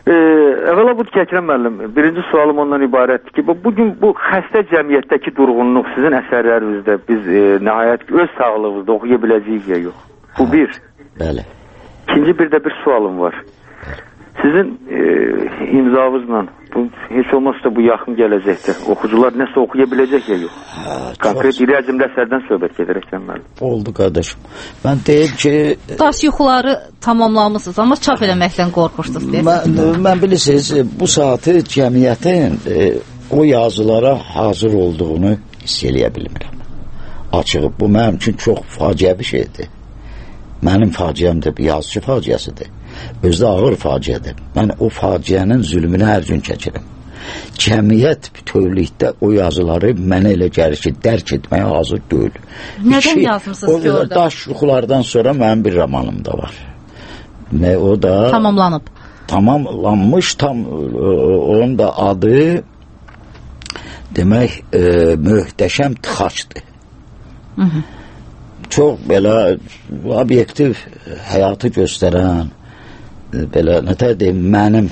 Ee, əvvəla budur ki, Əkrəm müəllim, birinci sualım ondan ibarətdir ki, bu, bugün bu xəstə cəmiyyətdəki durğunluq sizin əsərlərinizdə biz e, nəhayət öz sağlığımızda oxuya biləcəyik ya yox. Bu bir. Bəli. İkinci bir də bir sualım var. Sizin e, imzavızla bu heç olmazsa bu yaxın gələcəkdə oxucular nəsə oxuya biləcək ya yox. Hə, konkret iri həcmli əsərdən söhbət gedir Əkrəm müəllim. Oldu qardaşım. Mən deyim ki, daş yuxuları tamamlamısınız, amma çap eləməkdən qorxursunuz deyəsən. Mən, mən bilirsiniz, bu saatı cəmiyyətin e, o yazılara hazır olduğunu hiss eləyə bilmirəm. Açığı, bu mənim üçün çox faciə bir şeydir. Mənim faciəmdir, bir yazıcı faciəsidir. Özdə ağır faciədir. Mən o faciənin zülmünü hər gün çəkirəm. Cəmiyyət bütövlükdə o yazıları mənə elə gəlir ki, dərk etməyə hazır deyil. Nədən yazmısınız ki orada? Daş yuxulardan sonra mənim bir romanım da var. Və o da tamamlanıb. Tamamlanmış, tam onun da adı demək e, möhtəşəm tıxacdır. Hı -hı. Çox belə obyektiv həyatı göstərən, belə nətər deyim, mənim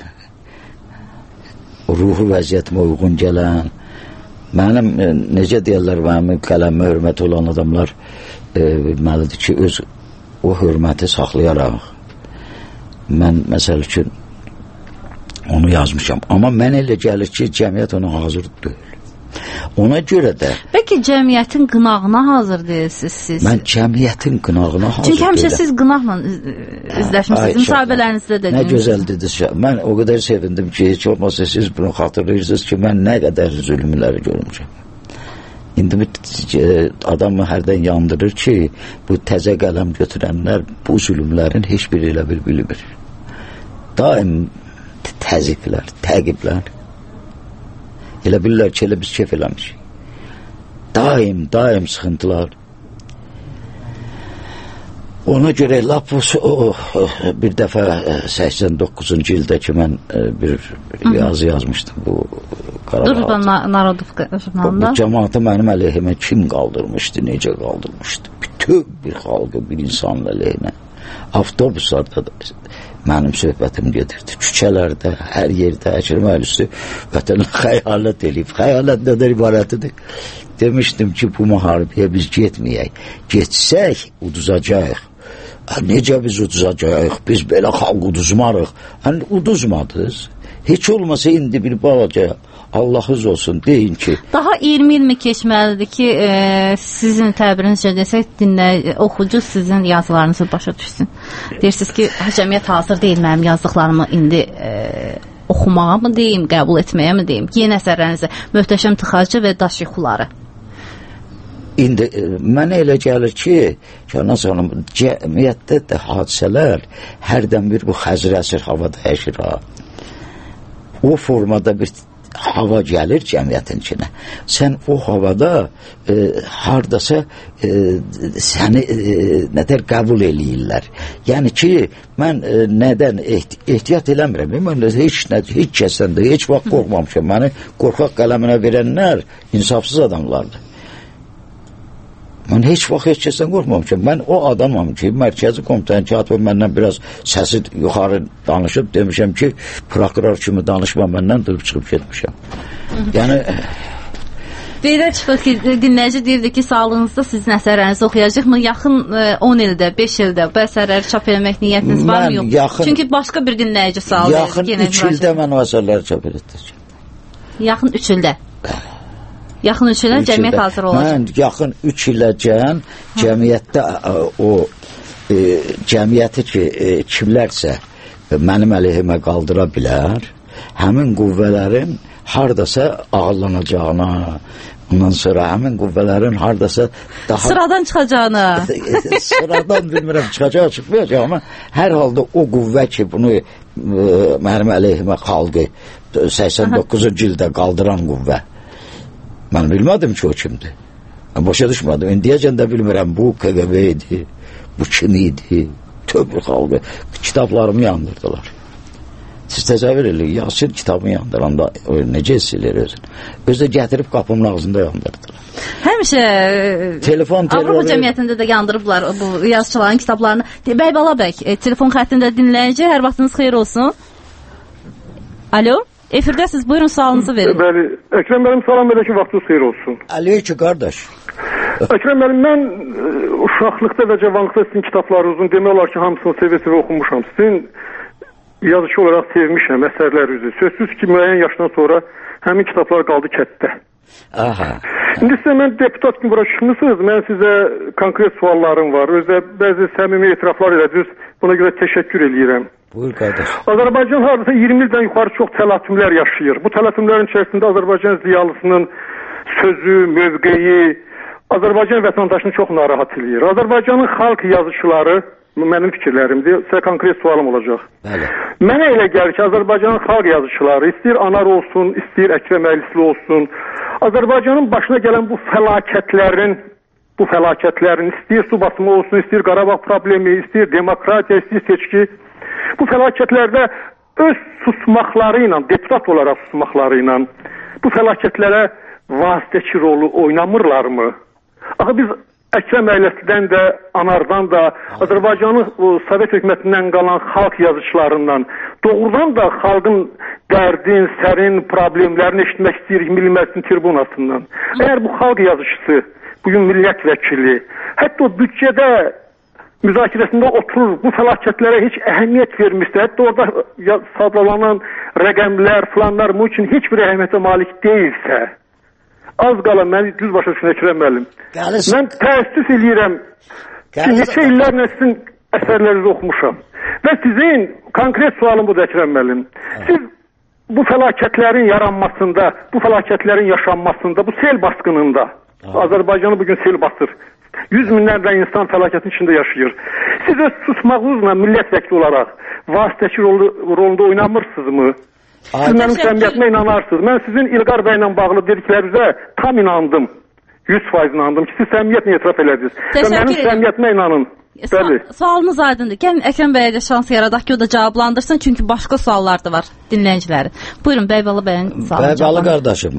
ruhu vəziyyətimə uyğun gələn, mənim, necə deyərlər, mənim qələmə hörmət olan adamlar e, bilməlidir ki, öz o hörməti saxlayaraq mən məsəl üçün onu yazmışam. Amma mən elə gəlir ki, cəmiyyət ona hazır deyil. Ona görə də... Bəlkə cəmiyyətin qınağına hazır deyilsiniz siz? Mən cəmiyyətin qınağına hazır deyiləm. Çünki həmişə siz qınaqla üzləşmişsiniz, müsahibələriniznizdə də. Nə gözəl dediniz. Mən o qədər sevindim ki, heç olmasa siz bunu xatırlayırsınız ki, mən nə qədər zülmləri görmüşəm. İndi adamı hərdən yandırır ki, bu təzə qələm götürənlər bu zülmlərin heç biri elə bil bilmir. Daim təzyiqlər, təqiblər. Elə bilirlər ki, elə biz kef eləmişik. Daim, daim sıxıntılar. Ona görə lap o, o, bir dəfə səksən doqquzuncu ildə ki, mən bir yazı yazmışdım bu Qarabağa. Narodovka jurnalında. Bu cəmaatı mənim əleyhimə kim qaldırmışdı, necə qaldırmışdı? Bütün bir xalqı, bir insanın əleyhinə. Avtobuslarda da mənim söhbətim gedirdi. Küçələrdə, hər yerdə Əkrəm müəllim vətənə xəyalət eləyib. Xəyalət nədən ibarətidir? Demişdim ki, bu müharibəyə biz getməyək. Getsək, uduzacağıq. Necə biz uduzacağıq? Biz belə xalq uduzmarıq. Yəni, uduzmadınız. Heç olmasa indi bir balaca Allah'ız olsun deyin ki. Daha iyirmi il mi keçməlidir ki, e, sizin təbirinizcə desək, dinlə, oxucu sizin yazılarınızı başa düşsün. Deyirsiniz ki, cəmiyyət hazır deyil mənim yazdıqlarımı indi e, oxumağa mı deyim, qəbul etməyə mi deyim? Yeni əsərlərinizi, Möhtəşəm tıxacı və Daş yuxuları. İndi e, mənə elə gəlir ki, Şahnaz xanım, cəmiyyətdə də hadisələr hərdən bir bu xəzr əsr hava dəyişir ha. O formada bir hava gəlir cəmiyyətin içinə. Sən o havada e, hardasa e, səni e, nədər qəbul eləyirlər. Yəni ki, mən e, nədən ehti ehtiyat eləmirəm. Mən heç, nə, heç kəsdən də heç vaxt qorxmamışam. Məni qorxaq qələminə verənlər insafsız adamlardır. Mən heç vaxt heç kəsdən qorxmamışam. Mən o adamam ki, mərkəzi komitənin katibi məndən biraz səsi yuxarı danışıb demişəm ki, prokuror kimi danışma, məndən durub çıxıb getmişəm. Yəni belə çıxır ki, dinləyici deyirdi ki, sağlığınızda sizin əsərlərinizi oxuyacaqmı? Yaxın on ildə, beş ildə bu əsərləri çap eləmək niyyətiniz var mı, yox? Yaxın, çünki başqa bir dinləyici sual verir. Yaxın üç ildə mən o əsərləri çap edəcəm. Yaxın üç ildə? Yaxın üç ildə cəmiyyət hazır olacaq. Mən yaxın üç iləcən cəmiyyətdə o e, cəmiyyəti ki, e, kimlərsə mənim əleyhimə qaldıra bilər, həmin qüvvələrin hardasa ağırlanacağına, ondan sonra həmin qüvvələrin hardasa daha... Sıradan çıxacağına. Sıradan bilmirəm, çıxacaq, çıxmayacaq, amma hər halda o qüvvə ki, bunu e, mənim əleyhimə xalqı səksən doqquzuncu ildə qaldıran qüvvə. Mən bilmədim ki, o kimdir. Mən başa düşmədim. İndiyəcən də bilmirəm, bu K G B idi, bu kim idi, tövbə xalqı. Kitablarımı yandırdılar. Siz təsəvvür edin, Yasin kitabımı yandıranda necə hissələr özün. Özdə gətirib qapımın ağzında yandırdılar. Həmişə telefon terörü... Avropa cəmiyyətində də yandırıblar bu yazıçıların kitablarını. Bəy Balabəy, e, telefon xəttində dinləyici, hər vaxtınız xeyir olsun. Alo, efirdəsiz, buyurun sualınızı verin. Bəli, Əkrəm müəllim, salam elə ki, vaxtınız xeyir olsun. Aleyküm qardaş. Əkrəm müəllim, mən ə, uşaqlıqda və cavanlıqda sizin kitablarınızın demək olar ki, hamısını sevə-sevə oxumuşam. Sizin yazıcı olaraq sevmişəm əsərlərinizi. Sözsüz ki, müəyyən yaşdan sonra həmin kitablar qaldı kətdə. Aha. İndi sizə mən deputat kimi bura çıxmışsınız, mən sizə konkret suallarım var. Özdə bəzi səmimi etiraflar edəcəksiniz, buna görə təşəkkür edirəm. Buyur qardaş. Azərbaycan hardasa iyirmi ildən yuxarı çox təlatümlər yaşayır. Bu təlatümlərin içərisində Azərbaycan ziyalısının sözü, mövqeyi Azərbaycan vətəndaşını çox narahat edir. Azərbaycanın xalq yazıçıları, mənim fikirlərimdir, sizə konkret sualım olacaq. Bəli. Mənə elə gəlir ki, Azərbaycanın xalq yazıçıları, istəyir Anar olsun, istəyir Əkrəm Əylisli olsun, Azərbaycanın başına gələn bu fəlakətlərin, bu fəlakətlərin istəyir su basımı olsun, istəyir Qarabağ problemi, istəyir demokratiya, istəyir seçki, bu fəlakətlərdə öz susmaqları ilə, deputat olaraq susmaqları ilə bu fəlakətlərə vasitəçi rolu oynamırlarmı? Axı biz Əkrəm Əylislidən də, Anardan da, Azərbaycanın Sovet hökumətindən qalan xalq yazıçılarından, doğrudan da xalqın dərdin, sərin problemlərini eşitmək istəyirik Milli Məclisin tribunasından. Əgər bu xalq yazıçısı, bugün millət vəkili, hətta o büdcədə müzakirəsində oturur, bu fəlakətlərə heç əhəmiyyət vermişsə, hətta orada sadalanan rəqəmlər, filanlar bu üçün heç bir əhəmiyyətə malik deyilsə, az qala məni düz başa düşün Əkrəm müəllim. Mən təəssüf eləyirəm ki, neçə illərlə sizin əsərlərinizi oxumuşam. Və sizin konkret sualım budur Əkrəm müəllim. Siz bu fəlakətlərin yaranmasında, bu fəlakətlərin yaşanmasında, bu sel basqınında, Azərbaycanı bugün sel basır. Yüz minlərlə insan fəlakətin içində yaşayır. Siz öz susmağınızla millət vəkili olaraq vasitəçi rolunda oynamırsınızmı? Siz mənim səmiyyətimə inanarsınız. Mən sizin İlqar bəylə bağlı dediklərinizə tam inandım. yüz faiz inandım ki, siz səmiyyətlə etiraf elədiniz. Və mənim səmiyyətimə inanın. Bəli. Sualınız aydındır. Gəlin Əkrəm bəyə də şans yaradaq ki, o da cavablandırsın. Çünki başqa suallar da var dinləyiciləri. Buyurun, Bəybalı bəyin sualını. Bəybalı qardaşım,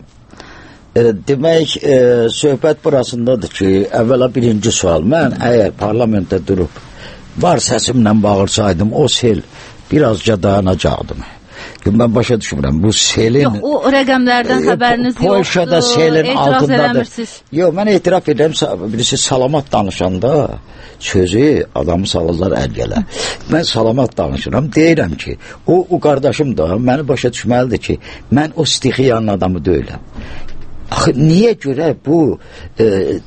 e, demək, e, söhbət burasındadır ki, əvvəla birinci sual. Mən əgər parlamentdə durub var səsimlə bağırsaydım, o sel birazca dayanacaqdım. Mən başa düşmürəm, bu selin... Yox, o rəqəmlərdən xəbəriniz yoxdur, Polşada selin altındadır. Yox, mən etiraf edirəm, birisi salamat danışanda sözü adamı salırlar əlgələ. Mən salamat danışıram, deyirəm ki, o, o qardaşım da məni başa düşməlidir ki, mən o stixiyanın adamı deyiləm. Axı, niyə görə bu... E,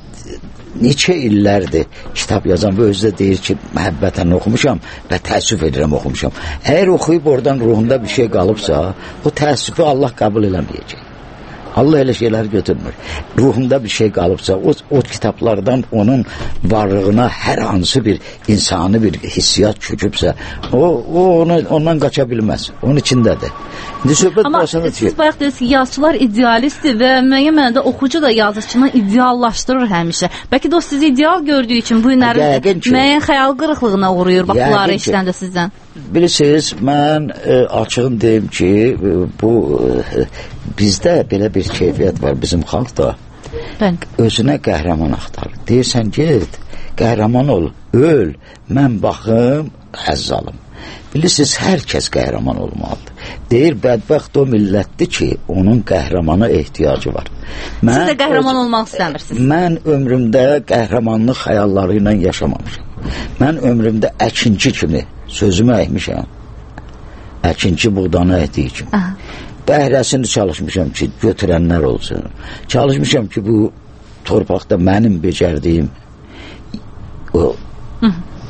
neçə illərdir kitab yazan və özü də deyir ki, məhəbbətən oxumuşam və təəssüf edirəm oxumuşam. Əgər oxuyub oradan ruhunda bir şey qalıbsa, o təəssüfü Allah qəbul eləməyəcək. Allah elə şeyləri götürmür. Ruhunda bir şey qalıbsa, o, o kitablardan onun varlığına hər hansı bir insani bir hissiyat çökübsə, o, o onu, ondan qaça bilməz. Onun içindədir. Amma siz bayaq deyirsiniz ki, yazıçılar idealistdir və müəyyən mənada oxucu da yazıçını ideallaşdırır həmişə. Bəlkə də o sizi ideal gördüyü üçün bu günləri müəyyən xəyal qırıqlığına uğrayır, bax bunları eşiləndə sizdən. Bilirsiniz, mən e, açığın deyim ki, e, bu e, bizdə belə bir keyfiyyət var bizim xalqda. Ben. Özünə qəhrəman axtarır. Deyirsən, get, qəhrəman ol, öl, mən baxım, həzz alım. Bilirsiniz, hər kəs qəhrəman olmalıdır. Deyir, bədbəxt o millətdir ki, onun qəhrəmana ehtiyacı var. Mən, Siz də qəhrəman öz, olmaq istəmirsiniz. Mən ömrümdə qəhrəmanlıq xəyalları ilə yaşamamışam. Mən ömrümdə əkinci kimi sözümü əkmişəm. Əkinci buğdanı əkdiyi kimi. Aha. Bəhrəsini çalışmışam ki, götürənlər olsun. Çalışmışam ki, bu torpaqda mənim becərdiyim o Hı.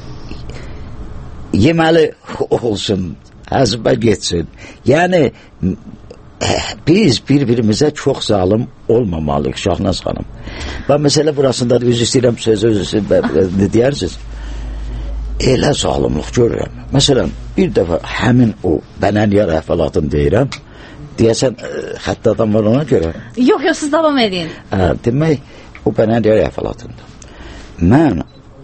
yeməli olsun, həzbə getsin. Yəni, biz bir-birimizə çox zalim olmamalıyıq, Şahnaz xanım. Və məsələ burasında üz istəyirəm sözü, üz istəyirəm, deyirsiniz, elə zalimlik görürəm. Məsələn, bir dəfə həmin o Bənəliyə rəhvəlatını deyirəm, deyəsən, xəttə adam var ona görə. Yox, yox, siz davam edin. Hə, demək, o Bənəliyə rəhvəlatında. Mən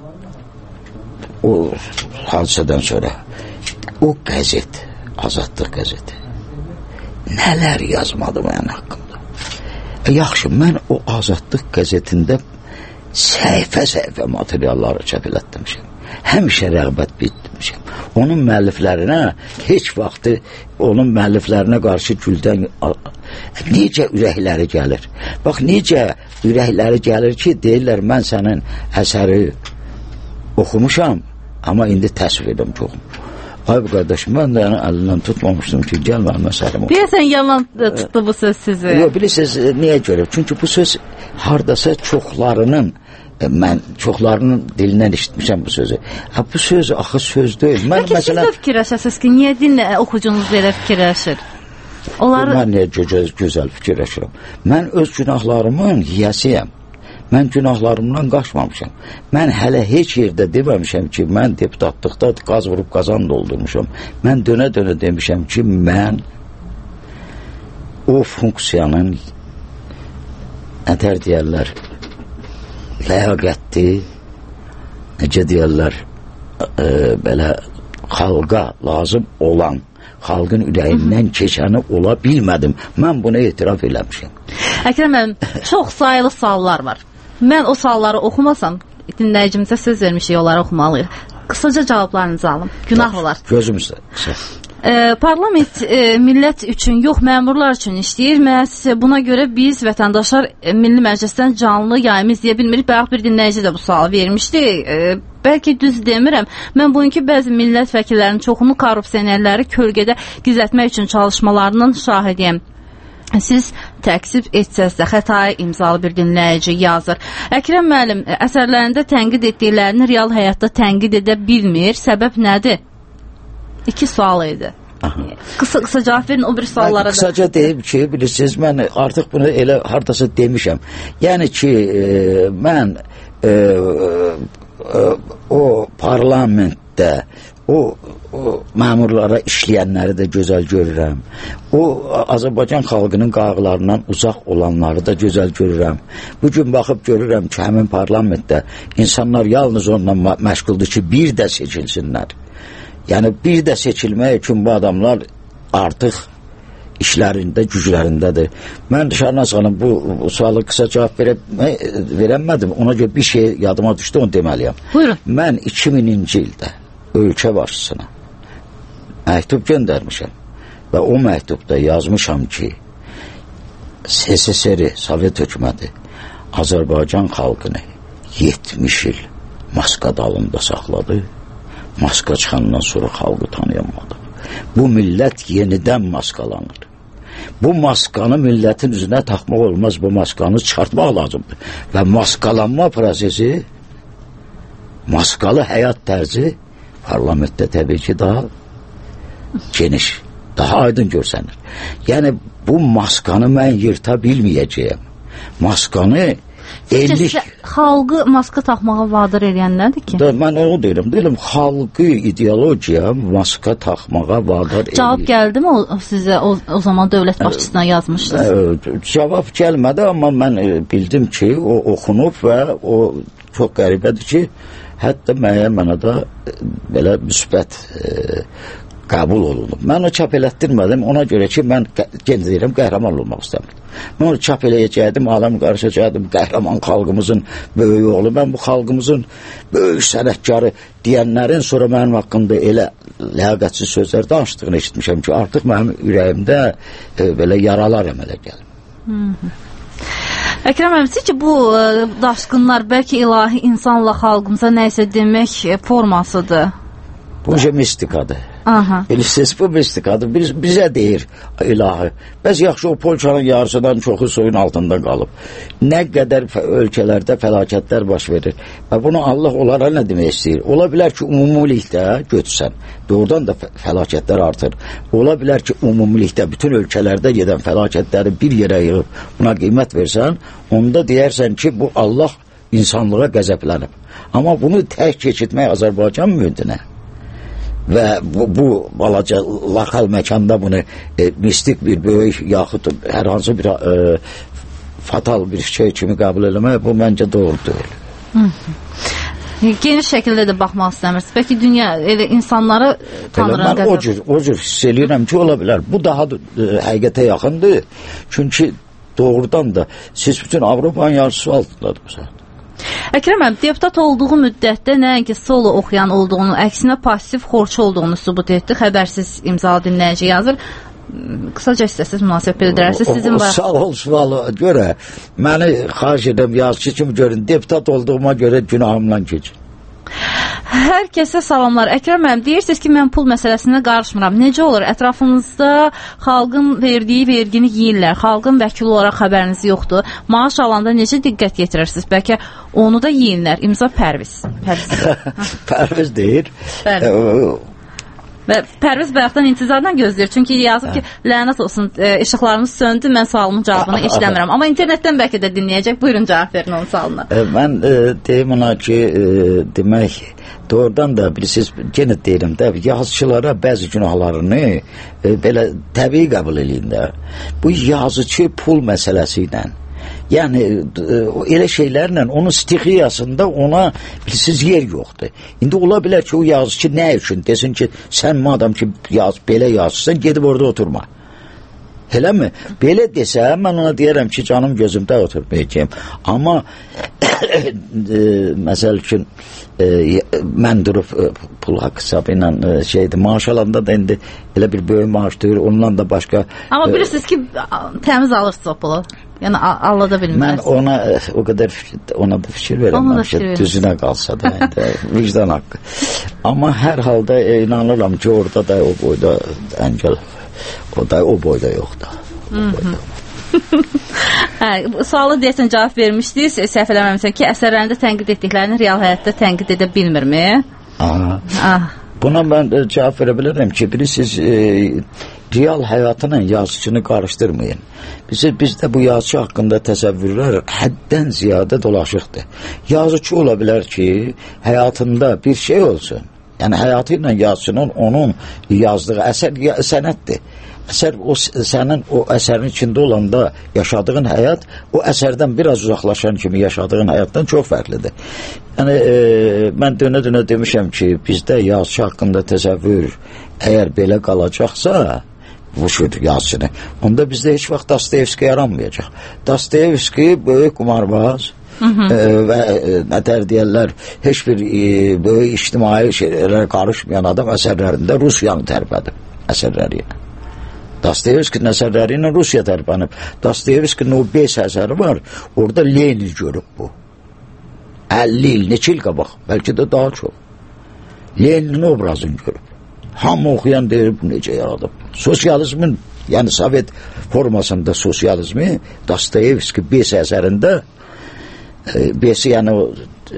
o hadisədən sonra o qəzet, Azadlıq qəzeti nələr yazmadı mənim haqqımda. E, yaxşı, mən o Azadlıq qəzetində səhifə-səhifə materialları çəp elətdirmişəm. Həmişə rəğbət bitmişəm. Onun müəlliflərinə heç vaxtı onun müəlliflərinə qarşı güldən necə ürəkləri gəlir. Bax, necə ürəkləri gəlir ki, deyirlər, mən sənin əsəri oxumuşam, amma indi təsvir edim ki, oxumuşam. Ay bu qardaş, mən də yəni əlindən tutmamışdım ki, gəl mənim əsərim oxum. Deyəsən yalan tutdu bu söz sizi. Yox, bilirsiniz, niyə görə? Çünki bu söz hardasa çoxlarının mən çoxlarının dilindən eşitmişəm bu sözü. Ha, bu söz axı söz deyil. Mən Bəlkə məsələn, siz də fikirləşəsiniz ki, niyə dinlə oxucunuz belə fikirləşir? Onları... Mən niyə gözəl, gözəl fikirləşirəm? Mən öz günahlarımın yiyəsiyəm. Mən günahlarımdan qaçmamışam. Mən hələ heç yerdə deməmişəm ki, mən deputatlıqda qaz vurub qazan doldurmuşam. Mən dönə-dönə demişəm ki, mən o funksiyanın ətər deyərlər, ləyaqətli, necə deyərlər, e, belə xalqa lazım olan, xalqın ürəyindən keçəni ola bilmədim. Mən bunu etiraf eləmişim. Əkrəm müəllim, çox sayılı suallar var. Mən o sualları oxumasam, dinləyicimizə söz vermişik, onları oxumalıyıq. Qısaca cavablarınızı alım. Günah olar. Gözümüzdə. E, parlament e, millət üçün yox, məmurlar üçün işləyir. Məhz buna görə biz vətəndaşlar e, Milli Məclisdən canlı yayımı izləyə bilmirik. Bayaq bir dinləyici də bu sualı vermişdi. E, bəlkə düz demirəm. Mən bugünkü bəzi millət vəkillərinin çoxunu korrupsionerləri kölgədə gizlətmək üçün çalışmalarının şahidiyəm. Siz təksib etsəz də xətaya imzalı bir dinləyici yazır. Əkrəm müəllim əsərlərində tənqid etdiklərini real həyatda tənqid edə bilmir. Səbəb nədir? İki sual idi. Qısa-qısa cavab verin o bir suallara da. Qısaca deyim ki, bilirsiniz, mən artıq bunu elə hardasa demişəm. Yəni ki, e, mən e, e, o parlamentdə o, o məmurlara işləyənləri də gözəl görürəm. O Azərbaycan xalqının qayğılarından uzaq olanları da gözəl görürəm. Bugün baxıb görürəm ki, həmin parlamentdə insanlar yalnız onunla məşğuldur ki, bir də seçilsinlər. Yəni bir də seçilmək üçün bu adamlar artıq işlərində, güclərindədir. Mən dışarıdan salım bu, bu sualı qısa cavab verə, verəmədim. Ona görə bir şey yadıma düşdü, onu deməliyəm. Buyurun. Mən iki mininci ildə ölkə başçısına məktub göndərmişəm və o məktubda yazmışam ki, S S S R, Sovet hökuməti Azərbaycan xalqını yetmiş il maska dalında saxladı. Maska çıxandan sonra xalqı tanıyamadı. Bu millət yenidən maskalanır. Bu maskanı millətin üzünə taxmaq olmaz, bu maskanı çıxartmaq lazımdır. Və maskalanma prosesi, maskalı həyat tərzi parlamentdə təbii ki daha geniş, daha aydın görsənir. Yəni bu maskanı mən yırta bilməyəcəyəm. Maskanı ellik... Xalqı maska taxmağa vadar edən nədir ki? Da, mən onu deyirəm, deyirəm, xalqı ideologiya maska taxmağa vadar edir. Cavab gəldi mi o, sizə o, o zaman dövlət başçısına yazmışdınız? E, cavab gəlmədi, amma mən e, bildim ki, o oxunub və o çox qəribədir ki, hətta müəyyən mənada e, belə müsbət e, qəbul olunub. Mən o çap elətdirmədim, ona görə ki, mən geniz deyirəm, qəhrəman olmaq istəmirdim. Mən onu çap eləyəcəkdim, aləm qarışacaqdım, qəhrəman xalqımızın böyük oğlu, mən bu xalqımızın böyük sənətkarı deyənlərin sonra mənim haqqımda elə ləyaqətsiz sözlər danışdığını eşitmişəm ki, artıq mənim ürəyimdə e, belə yaralar əmələ gəlir. Əkrəm müəllim, sizcə bu e, daşqınlar bəlkə ilahi insanla xalqımıza nəsə demək formasıdır? Bu şey mistikadır. Aha. Bilirsiniz, bu mistikadır. Biz, bizə deyir ilahi. Bəs yaxşı o Polşanın yarısından çoxu suyun altında qalıb. Nə qədər ölkələrdə fəlakətlər baş verir. Və bunu Allah onlara nə demək istəyir? Ola bilər ki, umumilikdə götürsən. Doğrudan da fəlakətlər artır. Ola bilər ki, umumilikdə bütün ölkələrdə gedən fəlakətləri bir yerə yığıb buna qiymət versən, onda deyərsən ki, bu Allah insanlığa qəzəblənib. Amma bunu tək keçirtmək Azərbaycan mümkündür. Və bu, bu balaca lokal məkanda bunu e, mistik bir böyük yaxud hər hansı bir e, fatal bir şey kimi qəbul eləmək bu məncə doğru deyil. Hı -hı. Geniş şəkildə də baxmaq istəmirsiniz. Bəlkə dünya elə insanları tanıran qədər. Mən o cür, o cür hiss eləyirəm ki, ola bilər. Bu daha da e, həqiqətə yaxındır. Çünki doğrudan da siz bütün Avropanın yarısı altındadır bu saat. Əkrəm, deputat olduğu müddətdə nəinki solo oxuyan olduğunu, əksinə passiv xorçu olduğunu sübut etdi. Xəbərsiz imzalı dinləyici yazır. Qısaca istəsiz münasibət bildirərsiniz. Sizin var. Sağ ol, sualı görə məni xahiş edirəm yazıcı kimi görün. Deputat olduğuma görə günahımdan keçin. Hər kəsə salamlar. Əkrəm müəllim, deyirsiniz ki, mən pul məsələsinə qarışmıram. Necə olur? Ətrafınızda xalqın verdiyi vergini yeyirlər. Xalqın vəkili olaraq xəbəriniz yoxdur. Maaş alanda necə diqqət yetirirsiniz? Bəlkə onu da yeyirlər. İmza Pərviz. Pərviz, Pərviz deyir. Bəli. Və Pərviz bayaqdan intizardan gözləyir. Çünki yazıb ki, lənət olsun, e, işıqlarımız söndü, mən sualımın cavabını işləmirəm. Amma internetdən bəlkə də dinləyəcək. Buyurun, cavab verin onun sualına. E, mən e, deyim ona ki, e, demək, doğrudan da bilirsiniz, yenə deyirəm də, yazıçılara bəzi günahlarını e, belə təbii qəbul edin də. Bu yazıcı pul məsələsi ilə, yəni elə şeylərlə onun stixiyasında ona bilirsiniz yer yoxdur. İndi ola bilər ki, o yazıcı nə üçün desin ki, sən madam ki yaz, belə yazırsan, gedib orada oturma. Eləmi? Belə desə, mən ona deyərəm ki, canım gözümdə oturmayacağım. Amma e, məsəl üçün e, mən durub e, pul haqq hesabı ilə e, şeydir, maaş alanda da indi elə bir böyük maaş deyir, ondan da başqa. Amma e, bilirsiniz ki, təmiz alırsınız o pulu. Yəni allada bilməz. Mən ona o qədər ona da fikir verəm ki, düzünə qalsa da, vicdan haqqı. Amma hər halda e, inanıram ki, orada da o boyda əngəl, o da o boyda yoxdur. Hə, sualı deyəsən cavab vermişdiniz, səhv eləməmişəm ki, əsərlərində tənqid etdiklərini real həyatda tənqid edə bilmirmi? Aha. Ah. Buna mən e, cavab verə bilərəm ki, bilirsiniz, e, real həyatla yazıcını qarışdırmayın. Bizə, bizdə bu yazıcı haqqında təsəvvürlər həddən ziyadə dolaşıqdır. Yazıcı ola bilər ki, həyatında bir şey olsun. Yəni, həyatı ilə yazıcının onun yazdığı əsər sənətdir. Əsər o sənin o əsərin içində olanda yaşadığın həyat o əsərdən biraz uzaqlaşan kimi yaşadığın həyatdan çox fərqlidir. Yəni e, mən dönə-dönə demişəm ki, bizdə yazıcı haqqında təsəvvür əgər belə qalacaqsa, bu şudur yazıcını, onda bizdə heç vaxt Dostoyevski yaranmayacaq. Dostoyevski böyük qumarbaz, Hı -hı. E, və e, nətər deyərlər, heç bir e, böyük ictimai şeylərə qarışmayan adam əsərlərində Rusiyanı tərpədib, əsərləri ilə. Dostoyevskinin əsərləri ilə Rusiya tərpənib. Dostoyevskinin o beş əsəri var, orada Lenin görüb bu. əlli il, neçə il qabaq, bəlkə də daha çox. Leninin obrazını görüb. Hamı oxuyan deyir, bu necə yaradıb. Sosializmin, yəni Sovet formasında sosializmi Dostoyevski beş əsərində e, beşi yəni o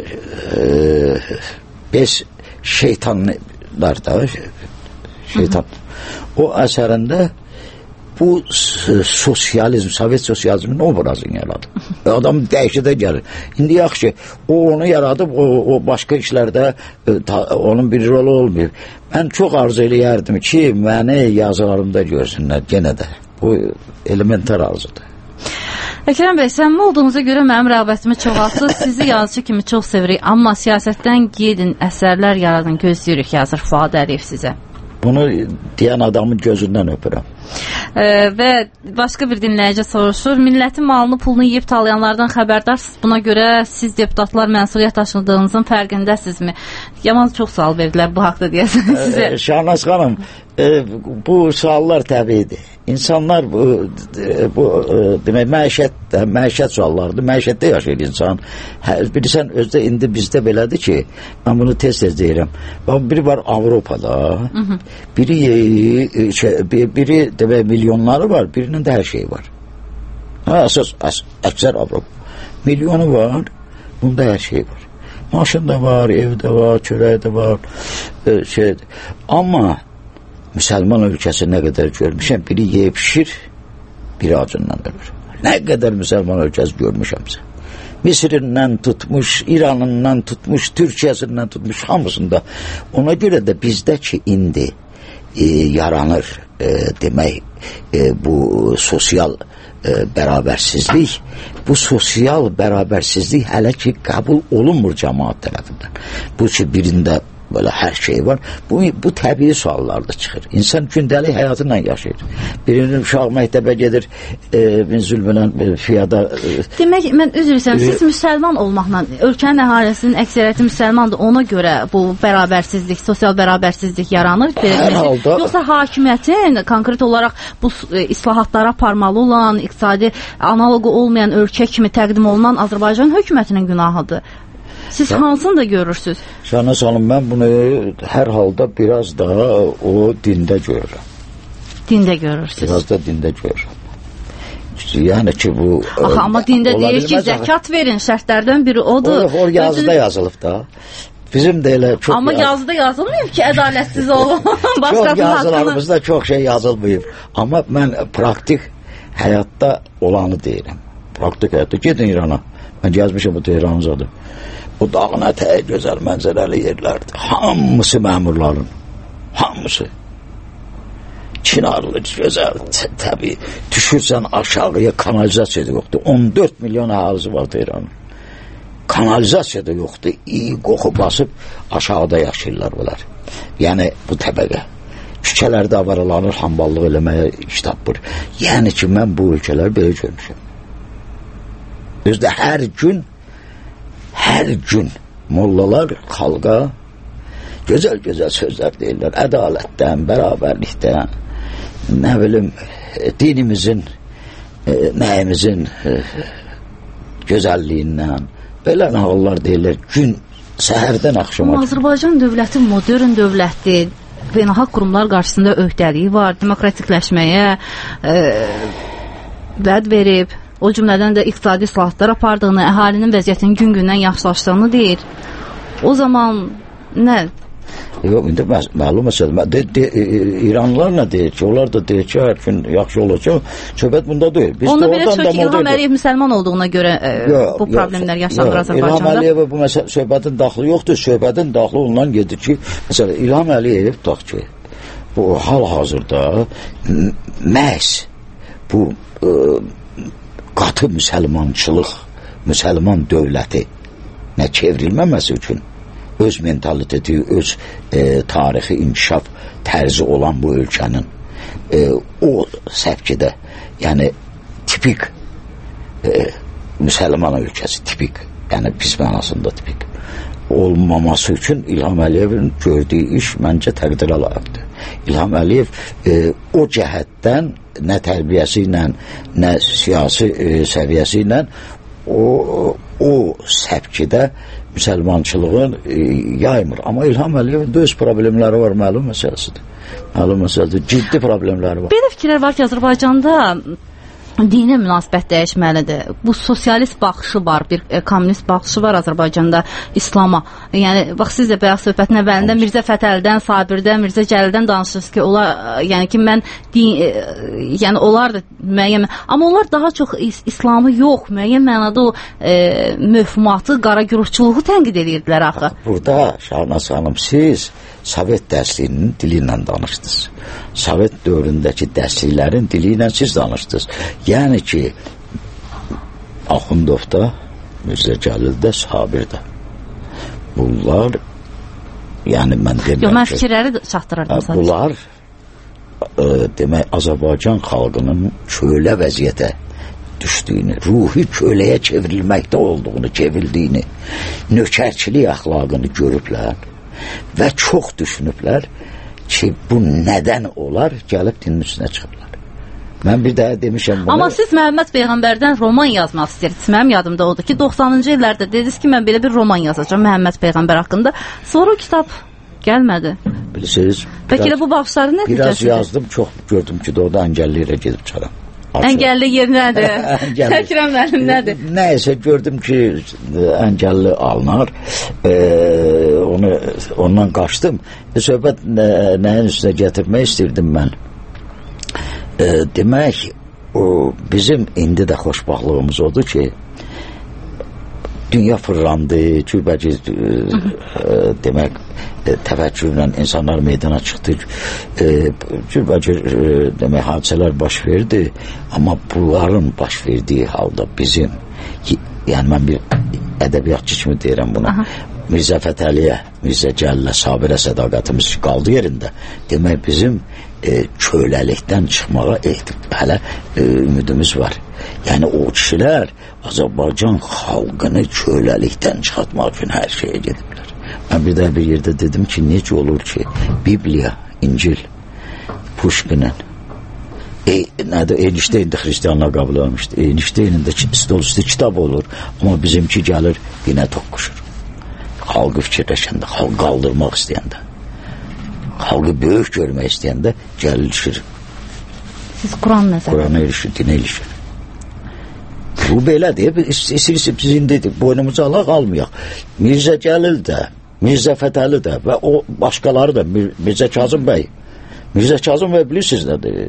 e, beş şeytanlar da şeytan. O əsərində bu sosializm, Sovet sosializmin obrazını yaradı. Adam dəhşətə gəlir. İndi yaxşı, o onu yaradıb, o, o başqa işlərdə e, ta, onun bir rolu olmuyor. Mən çox arzu eləyərdim ki, məni yazılarımda görsünlər genə də. Bu elementar arzudur. Əkrəm bəy, səmimi olduğunuza görə mənim rəğbətimi çoxaltır. Sizi yazıcı kimi çox sevirik. Amma siyasətdən gedin, əsərlər yaradın, gözləyirik, yazır Fuad Əliyev sizə. Bunu deyən adamın gözündən öpürəm. Ee, və başqa bir dinləyici soruşur, millətin malını, pulunu yiyib talayanlardan xəbərdarsınız. Buna görə siz deputatlar məsuliyyət daşıdığınızın fərqindəsizmi? Yaman çox sual verdilər bu haqda deyəsən sizə. Ee, Şahnaz xanım, e, bu suallar təbiidir. İnsanlar bu, bu e, demək, məişət, məişət suallardır. Məişətdə yaşayır insan. Hə, bilirsən, özdə indi bizdə belədir ki, mən bunu tez-tez deyirəm. Biri var Avropada, hı -hı. biri e, şey, biri demək, milyonları var, birinin də hər şeyi var. Ha, əsas, əs, əksər Avropa. Milyonu var, bunda hər şey var. Maşın da var, evdə var, çörək də var, e, şeydir. Amma müsəlman ölkəsi nə qədər görmüşəm, biri yeyib pişir, biri acından ölür. Nə qədər müsəlman ölkəsi görmüşəmsə. Misirindən tutmuş, İranından tutmuş, Türkiyəsindən tutmuş, hamısında. Ona görə də bizdə ki, indi e, yaranır, e, demək, e, bu sosial e, bərabərsizlik, bu sosial bərabərsizlik hələ ki qəbul olunmur cəmaat tərəfindən. Bu ki, birində Böyle hər şey var. Bu, bu təbii suallarda çıxır. İnsan gündəlik həyatıyla yaşayır. Birinin uşaq məktəbə gedir, e, bin zülmünə e, fiyada... E, Demək, mən üzr istəyirəm, siz müsəlman olmaqla, ölkənin əhalisinin əksəriyyəti müsəlmandır, ona görə bu bərabərsizlik, sosial bərabərsizlik yaranır. Hər halda... Yoxsa hakimiyyətin konkret olaraq bu e, islahatlara aparmalı olan, iqtisadi analogu olmayan ölkə kimi təqdim olunan Azərbaycan hökumətinin günahıdır. Siz ya, hansını da görürsünüz? Şahına salım, mən bunu hər halda biraz daha o dində görürəm. Dində görürsünüz? Biraz da dində görürəm. Yəni ki, bu... Axı, amma dində deyir ki, zəkat verin, şərtlərdən biri odur. O, o yazıda Özünün... yazılıb da. Bizim də elə çox... Amma yaz... yazıda yazılmıyıb ki, ədalətsiz olun. Çox yazılarımızda çox şey yazılmayıb. Amma mən praktik həyatda olanı deyirəm. Praktik həyatda. Gedin İrana. Mən yazmışım bu Tehranzadır. O dağın ətəyi gözəl mənzərəli yerlərdir. Hamısı məmurların. Hamısı. Çinarlı, gözəl, təbii. Düşürsən aşağıya kanalizasiya da yoxdur. on dörd milyon əhalisi var Tehranın. Kanalizasiya da yoxdur. İyi qoxu basıb aşağıda yaşayırlar bunlar. Yəni bu təbəqə. Küçələrdə avaralanır, hamballıq eləməyə iş tapır. Yəni ki, mən bu ölkələri belə görmüşəm. Özdə hər gün hər gün mollalar xalqa gözəl-gözəl sözlər deyirlər. Ədalətdən, bərabərlikdən, nə bilim, dinimizin, e, nəyimizin e, gözəlliyindən, belə hallar deyirlər. Gün səhərdən axşama. Azərbaycan dövləti modern dövlətdir. Beynəlxalq qurumlar qarşısında öhdəliyi var. Demokratikləşməyə e, vəd verib. O cümlədən də iqtisadi islahatlar apardığını, əhalinin vəziyyətinin gün-gündən yaxşılaşdığını deyir. O zaman nə? Yox, indi mə məlum məsələ. De, de, İranlılar nə deyir ki? Onlar da deyir ki, hər gün yaxşı olacaq. Söhbət bunda deyil. Biz Onu belə çıxır ki, İlham Əliyev müsəlman olduğuna görə e, yox, bu problemlər yaşanır Azərbaycanda. İlham Əliyev bu məsələ söhbətin daxili yoxdur. Söhbətin daxili olunan gedir ki, məsələn, İlham Əliyev tutaq ki, bu hal-hazırda məhz bu e, qatı müsəlmançılıq, müsəlman dövləti nə çevrilməməsi üçün öz mentaliteti, öz e, tarixi inkişaf tərzi olan bu ölkənin e, o səvkidə, yəni tipik e, müsəlman ölkəsi, tipik, yəni pis mənasında tipik olmaması üçün İlham Əliyevin gördüyü iş məncə təqdirə layiqdir. İlham Əliyev e, o cəhətdən nə tərbiyəsi ilə, nə siyasi e, səviyyəsi ilə o, o səvkidə müsəlmançılığın e, yaymır. Amma İlham Əliyevin də öz problemləri var, məlum məsələsidir. Məlum məsələsidir, ciddi problemləri var. Belə fikirlər var ki, Azərbaycanda dini münasibət dəyişməlidir. Bu sosialist baxışı var, bir e, kommunist baxışı var Azərbaycanda İslama. Yəni, bax, siz də bayaq söhbətin əvvəlində Mirzə Fətəlidən, Sabirdən, Mirzə Cəlildən danışırsınız ki, onlar, yəni ki, mən din, e, yəni onlar da müəyyən, amma onlar daha çox is İslamı yox, müəyyən mənada o e, möhfumatı, qara gürufçuluğu tənqid edirdilər axı. Burada Şahnaz xanım, siz Sovet dərsliyinin dili ilə danışdınız. Sovet dövründəki dərsliklərin dili ilə siz danışdınız. Yəni ki, Axundovda, Mirzə Cəlildə, Sabirdə. Bunlar, yəni mən deməyəm ki... Yox, mən fikirləri çatdırırdım. Bunlar, e, demək, Azərbaycan xalqının kölə vəziyyətə düşdüyünü, ruhi köləyə çevrilməkdə olduğunu, çevrildiyini, nökərçilik əxlaqını görüblər və çox düşünüblər ki, bu nədən olar, gəlib dinin üstünə çıxıblar. Mən bir daha demişəm bunu. Amma siz Məhəmməd Peyğəmbərdən roman yazmaq istəyirsiniz. Mənim yadımda odur ki, doxsanıncı illərdə dediniz ki, mən belə bir roman yazacağam Məhəmməd Peyğəmbər haqqında. Sonra o kitab gəlmədi. Bilirsiniz, Bəlkə də bu baxışları nəticəsidir? Biraz yazdım, çox gördüm ki, orada əngəlli yerə gedib çıxaram. Əngəlli yer nədir? Əkrəm müəllim nədir? Nəysə gördüm ki, əngəlli alınar. E, onu ondan qaçdım. E, söhbət nə, nəyin üstünə gətirmək istirdim mən. E, demək, o, bizim indi də xoşbaxlığımız odur ki, dünya fırlandı, cürbəcür e, demək, e, təvəccühlə insanlar meydana çıxdı, e, cürbəcür e, demək, hadisələr baş verdi, amma bunların baş verdiyi halda bizim, yəni mən bir ədəbiyyatçı kimi deyirəm buna, aha, Mirzə Fətəliyə, Mirzə Cəllə, Sabirə sədaqətimiz qaldı yerində. Demək bizim e, köləlikdən çıxmağa ehtim, hələ e, ümidimiz var. Yəni o kişilər Azərbaycan xalqını köləlikdən çıxartmaq üçün hər şeyə gediblər. Mən bir də bir yerdə dedim ki, necə olur ki, Bibliya, İncil, Puşkinin, e, nədir, Einstein də xristiyanlar qəbul olmuşdu. Einsteinin də stol üstü kitab olur, amma bizimki gəlir yenə toqquşur. Xalqı fikirləşəndə, xalqı qaldırmaq istəyəndə, xalqı böyük görmək istəyəndə gəlir ilişir. Siz Quran nəzər? Quran ilişir, dinə ilişir. Bu belədir, istəyirsə biz indi boynumuzu alaq, almayaq. Mirzə Cəlil də, Mirzə Fətəli də və o başqaları da, Mirzə Kazım bəy. Mirzə Kazım bəy bilirsiniz nədir?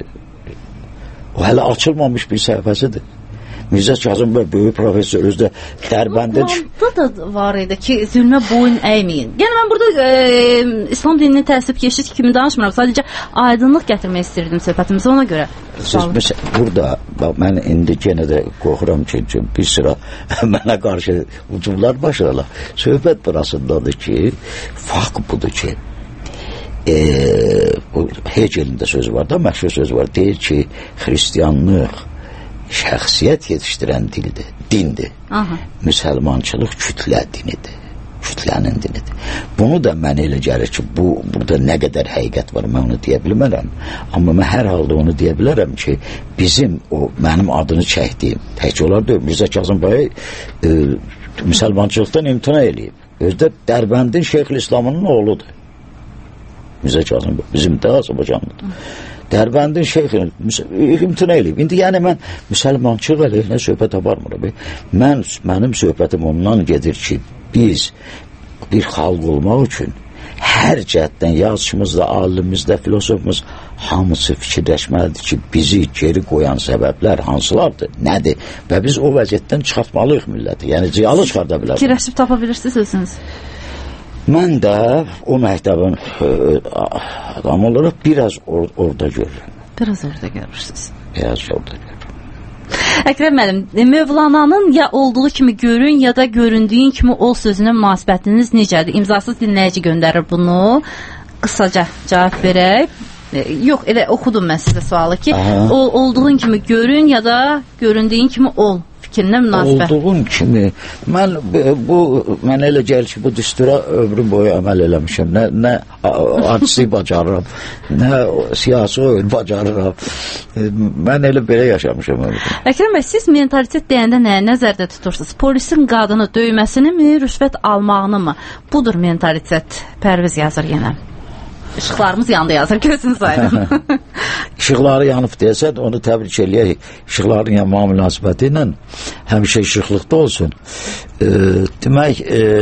O hələ açılmamış bir səhifəsidir. Mirzə Kazım bəy böyük professor, özdə Dərbəndə... Burada da var idi ki, zülmə boyun əyməyin. Yəni mən burada e, İslam dininin təsib keşid kimi danışmıram. Sadəcə aydınlıq gətirmək istirdim söhbətimizə ona görə. Siz mesela burada, bax, mən indi yenə də qorxuram ki, bir sıra mənə qarşı ucumlar başlarlar. Söhbət burasındadır ki, fakt budur ki, e, Hegelin də sözü var da, məşhur sözü var. Deyir ki, xristiyanlıq şəxsiyyət yetişdirən dildir, dindir. Aha. Müsəlmançılıq kütlə dinidir. Kütlənin dinidir. Bunu da mən elə gəlir ki, bu burada nə qədər həqiqət var, mən onu deyə bilmərəm. Amma mən hər halda onu deyə bilərəm ki, bizim o mənim adını çəkdiyim, tək olar deyil, Mirzə Kazım bəy e, müsəlmançılıqdan imtina eləyib. Özdə Dərbəndin Şeyxülislamının oğludur. Mirzə Kazım bəy, bizim də Azərbaycanlıdır. Dərbəndin şeyxini imtina eləyib. İndi yəni mən müsəlmançılıq əleyhinə söhbət aparmıram. Mən, mənim söhbətim ondan gedir ki, biz bir xalq olmaq üçün hər cəhətdən yazışımız da, alimimiz də, filosofumuz hamısı fikirləşməlidir ki, bizi geri qoyan səbəblər hansılardır, nədir və biz o vəziyyətdən çıxartmalıyıq milləti. Yəni ziyalı çıxarda bilərik. Fikirləşib tapa bilirsiniz özünüz? Mən də o məktəbin adam olaraq biraz or orada görürüm. Biraz orada görürsünüz. Biraz orada görürüm. Əkrəm müəllim, Mövlananın ya olduğu kimi görün, ya da göründüyün kimi ol sözünə münasibətiniz necədir? İmzasız dinləyici göndərir bunu. Qısaca cavab verək. Yox, elə oxudum mən sizə sualı ki, o, olduğun kimi görün, ya da göründüyün kimi ol. Olduğum kimi mən bu mən elə gəlir ki, bu düstura ömrüm boyu əməl eləmişəm. Nə, nə artistlik bacarıram, nə siyasi oyun bacarıram. Mən elə belə yaşamışam. Əkrəm bəy, siz mentalitet deyəndə nəyə nəzərdə tutursunuz? Polisin qadını döyməsini mi, rüşvət almağını mı? Budur mentalitet. Pərviz yazır yenə. İşıqlarımız yandı yazır, gözünüz aydın. İşıqları yanıb deyəsən, onu təbrik eləyək. İşıqların yanma münasibəti ilə həmişə işıqlıqda olsun. E, demək,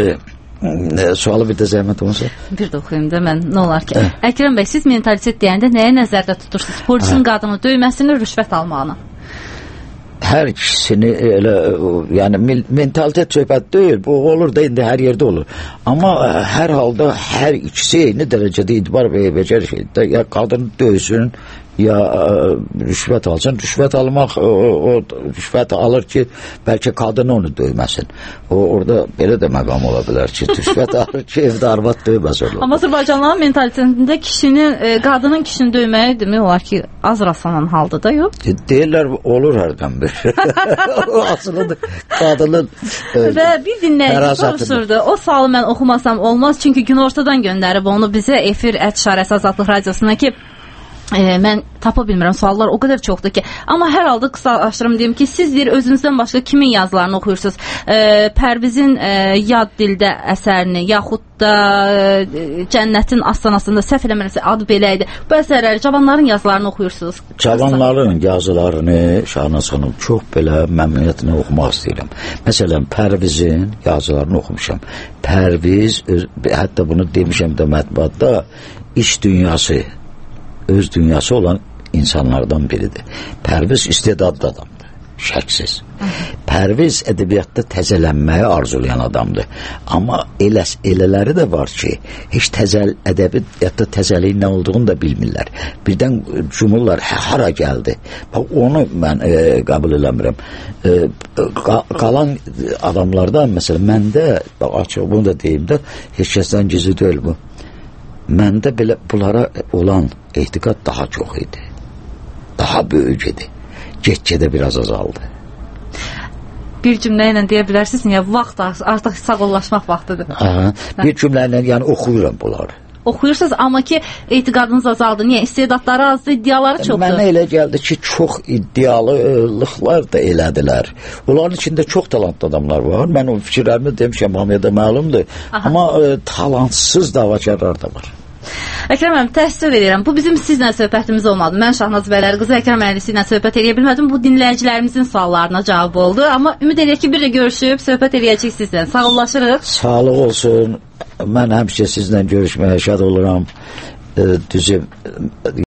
e, sualı bir də zəhmət olsa. Bir də oxuyum da mən, nə olar ki. Eh. Əkrəm bəy, siz mentalitet deyəndə nəyə nəzərdə tutursunuz? Polisin eh. qadını döyməsini, rüşvət almağını. Hər ikisini elə, yəni mentalitet söhbət deyil, bu olur da indi hər yerdə olur. Amma hər halda hər ikisi eyni dərəcədə etibar və becər şeydir. Ya qadın döysün, ya rüşvət alsın. Rüşvət almaq, o, o rüşvət alır ki, bəlkə qadını onu döyməsin. O, orada belə də məqam ola bilər ki, rüşvət alır ki, evdə arvad döyməz olur. Amma Azərbaycanlıların mentalitetində kişinin, e, qadının kişini döyməyi demək olar ki, az rastlanan halda da yox. Deyirlər, olur hərdən bir. O asılıdır, qadının e, və bir dinləyici soruşurdu. O sualı mən oxumasam olmaz, çünki gün ortadan göndərib onu bizə efir ət şarəsi Azadlıq Radiosuna ki, E, mən tapa bilmirəm, suallar o qədər çoxdur ki, amma hər halda qısalaşdırım deyim ki, siz deyir özünüzdən başqa kimin yazılarını oxuyursunuz? E, Pərvizin e, yad dildə əsərini, yaxud da e, Cənnətin astanasında, səhv eləmirəmsə adı belə idi. Bu əsərləri, cavanların yazılarını oxuyursunuz? Cavanların yazılarını Şahnaz xanım çox belə məmnuniyyətlə oxumaq istəyirəm. Məsələn, Pərvizin yazılarını oxumuşam. Pərviz, öz, hətta bunu demişəm də mətbuatda, iş dünyası, öz dünyası olan insanlardan biridir. Pərviz istedadlı adamdır. şəksiz. Pərviz ədəbiyyatda təzələnməyi arzulayan adamdır. Amma elə elələri də var ki, heç təzəl ədəbiyyatda təzəliyin nə olduğunu da bilmirlər. Birdən cumurlar, hə, hara gəldi. Bax, onu mən e, qəbul eləmirəm. E, qa qalan adamlardan, məsələn, məndə, bax, açıq bunu da deyim də, heç kəsdən gizli deyil bu. Məndə belə bunlara olan etiqad daha çox idi. Daha böyük idi. Get-gedə biraz azaldı. Bir cümlə ilə deyə bilərsiniz, niyə vaxt artıq sağollaşmaq vaxtıdır. Aha, bir cümlə ilə yəni oxuyuram bunları. Oxuyursunuz, amma ki etiqadınız azaldı. Niyə? İstedadları azdı, iddiaları çoxdur. Mənə elə gəldi ki, çox iddialıqlar da elədilər. Onların içində çox talantlı adamlar var. Mən o fikirlərimi demişəm, hamıya da məlumdur. Aha. Amma e, talantsız davakarlar da var. Əkrəm müəllim, təəssüf edirəm. Bu bizim sizlə söhbətimiz olmadı. Mən Şahnaz Bəylər qızı Əkrəm müəllim sizlə söhbət edə bilmədim. Bu dinləyicilərimizin suallarına cavab oldu. Amma ümid edirəm ki, bir də görüşüb söhbət edəcəyik sizlə. Sağollaşırıq. Sağlıq olsun. Mən həmişə sizlə görüşməyə şad oluram. E, düzü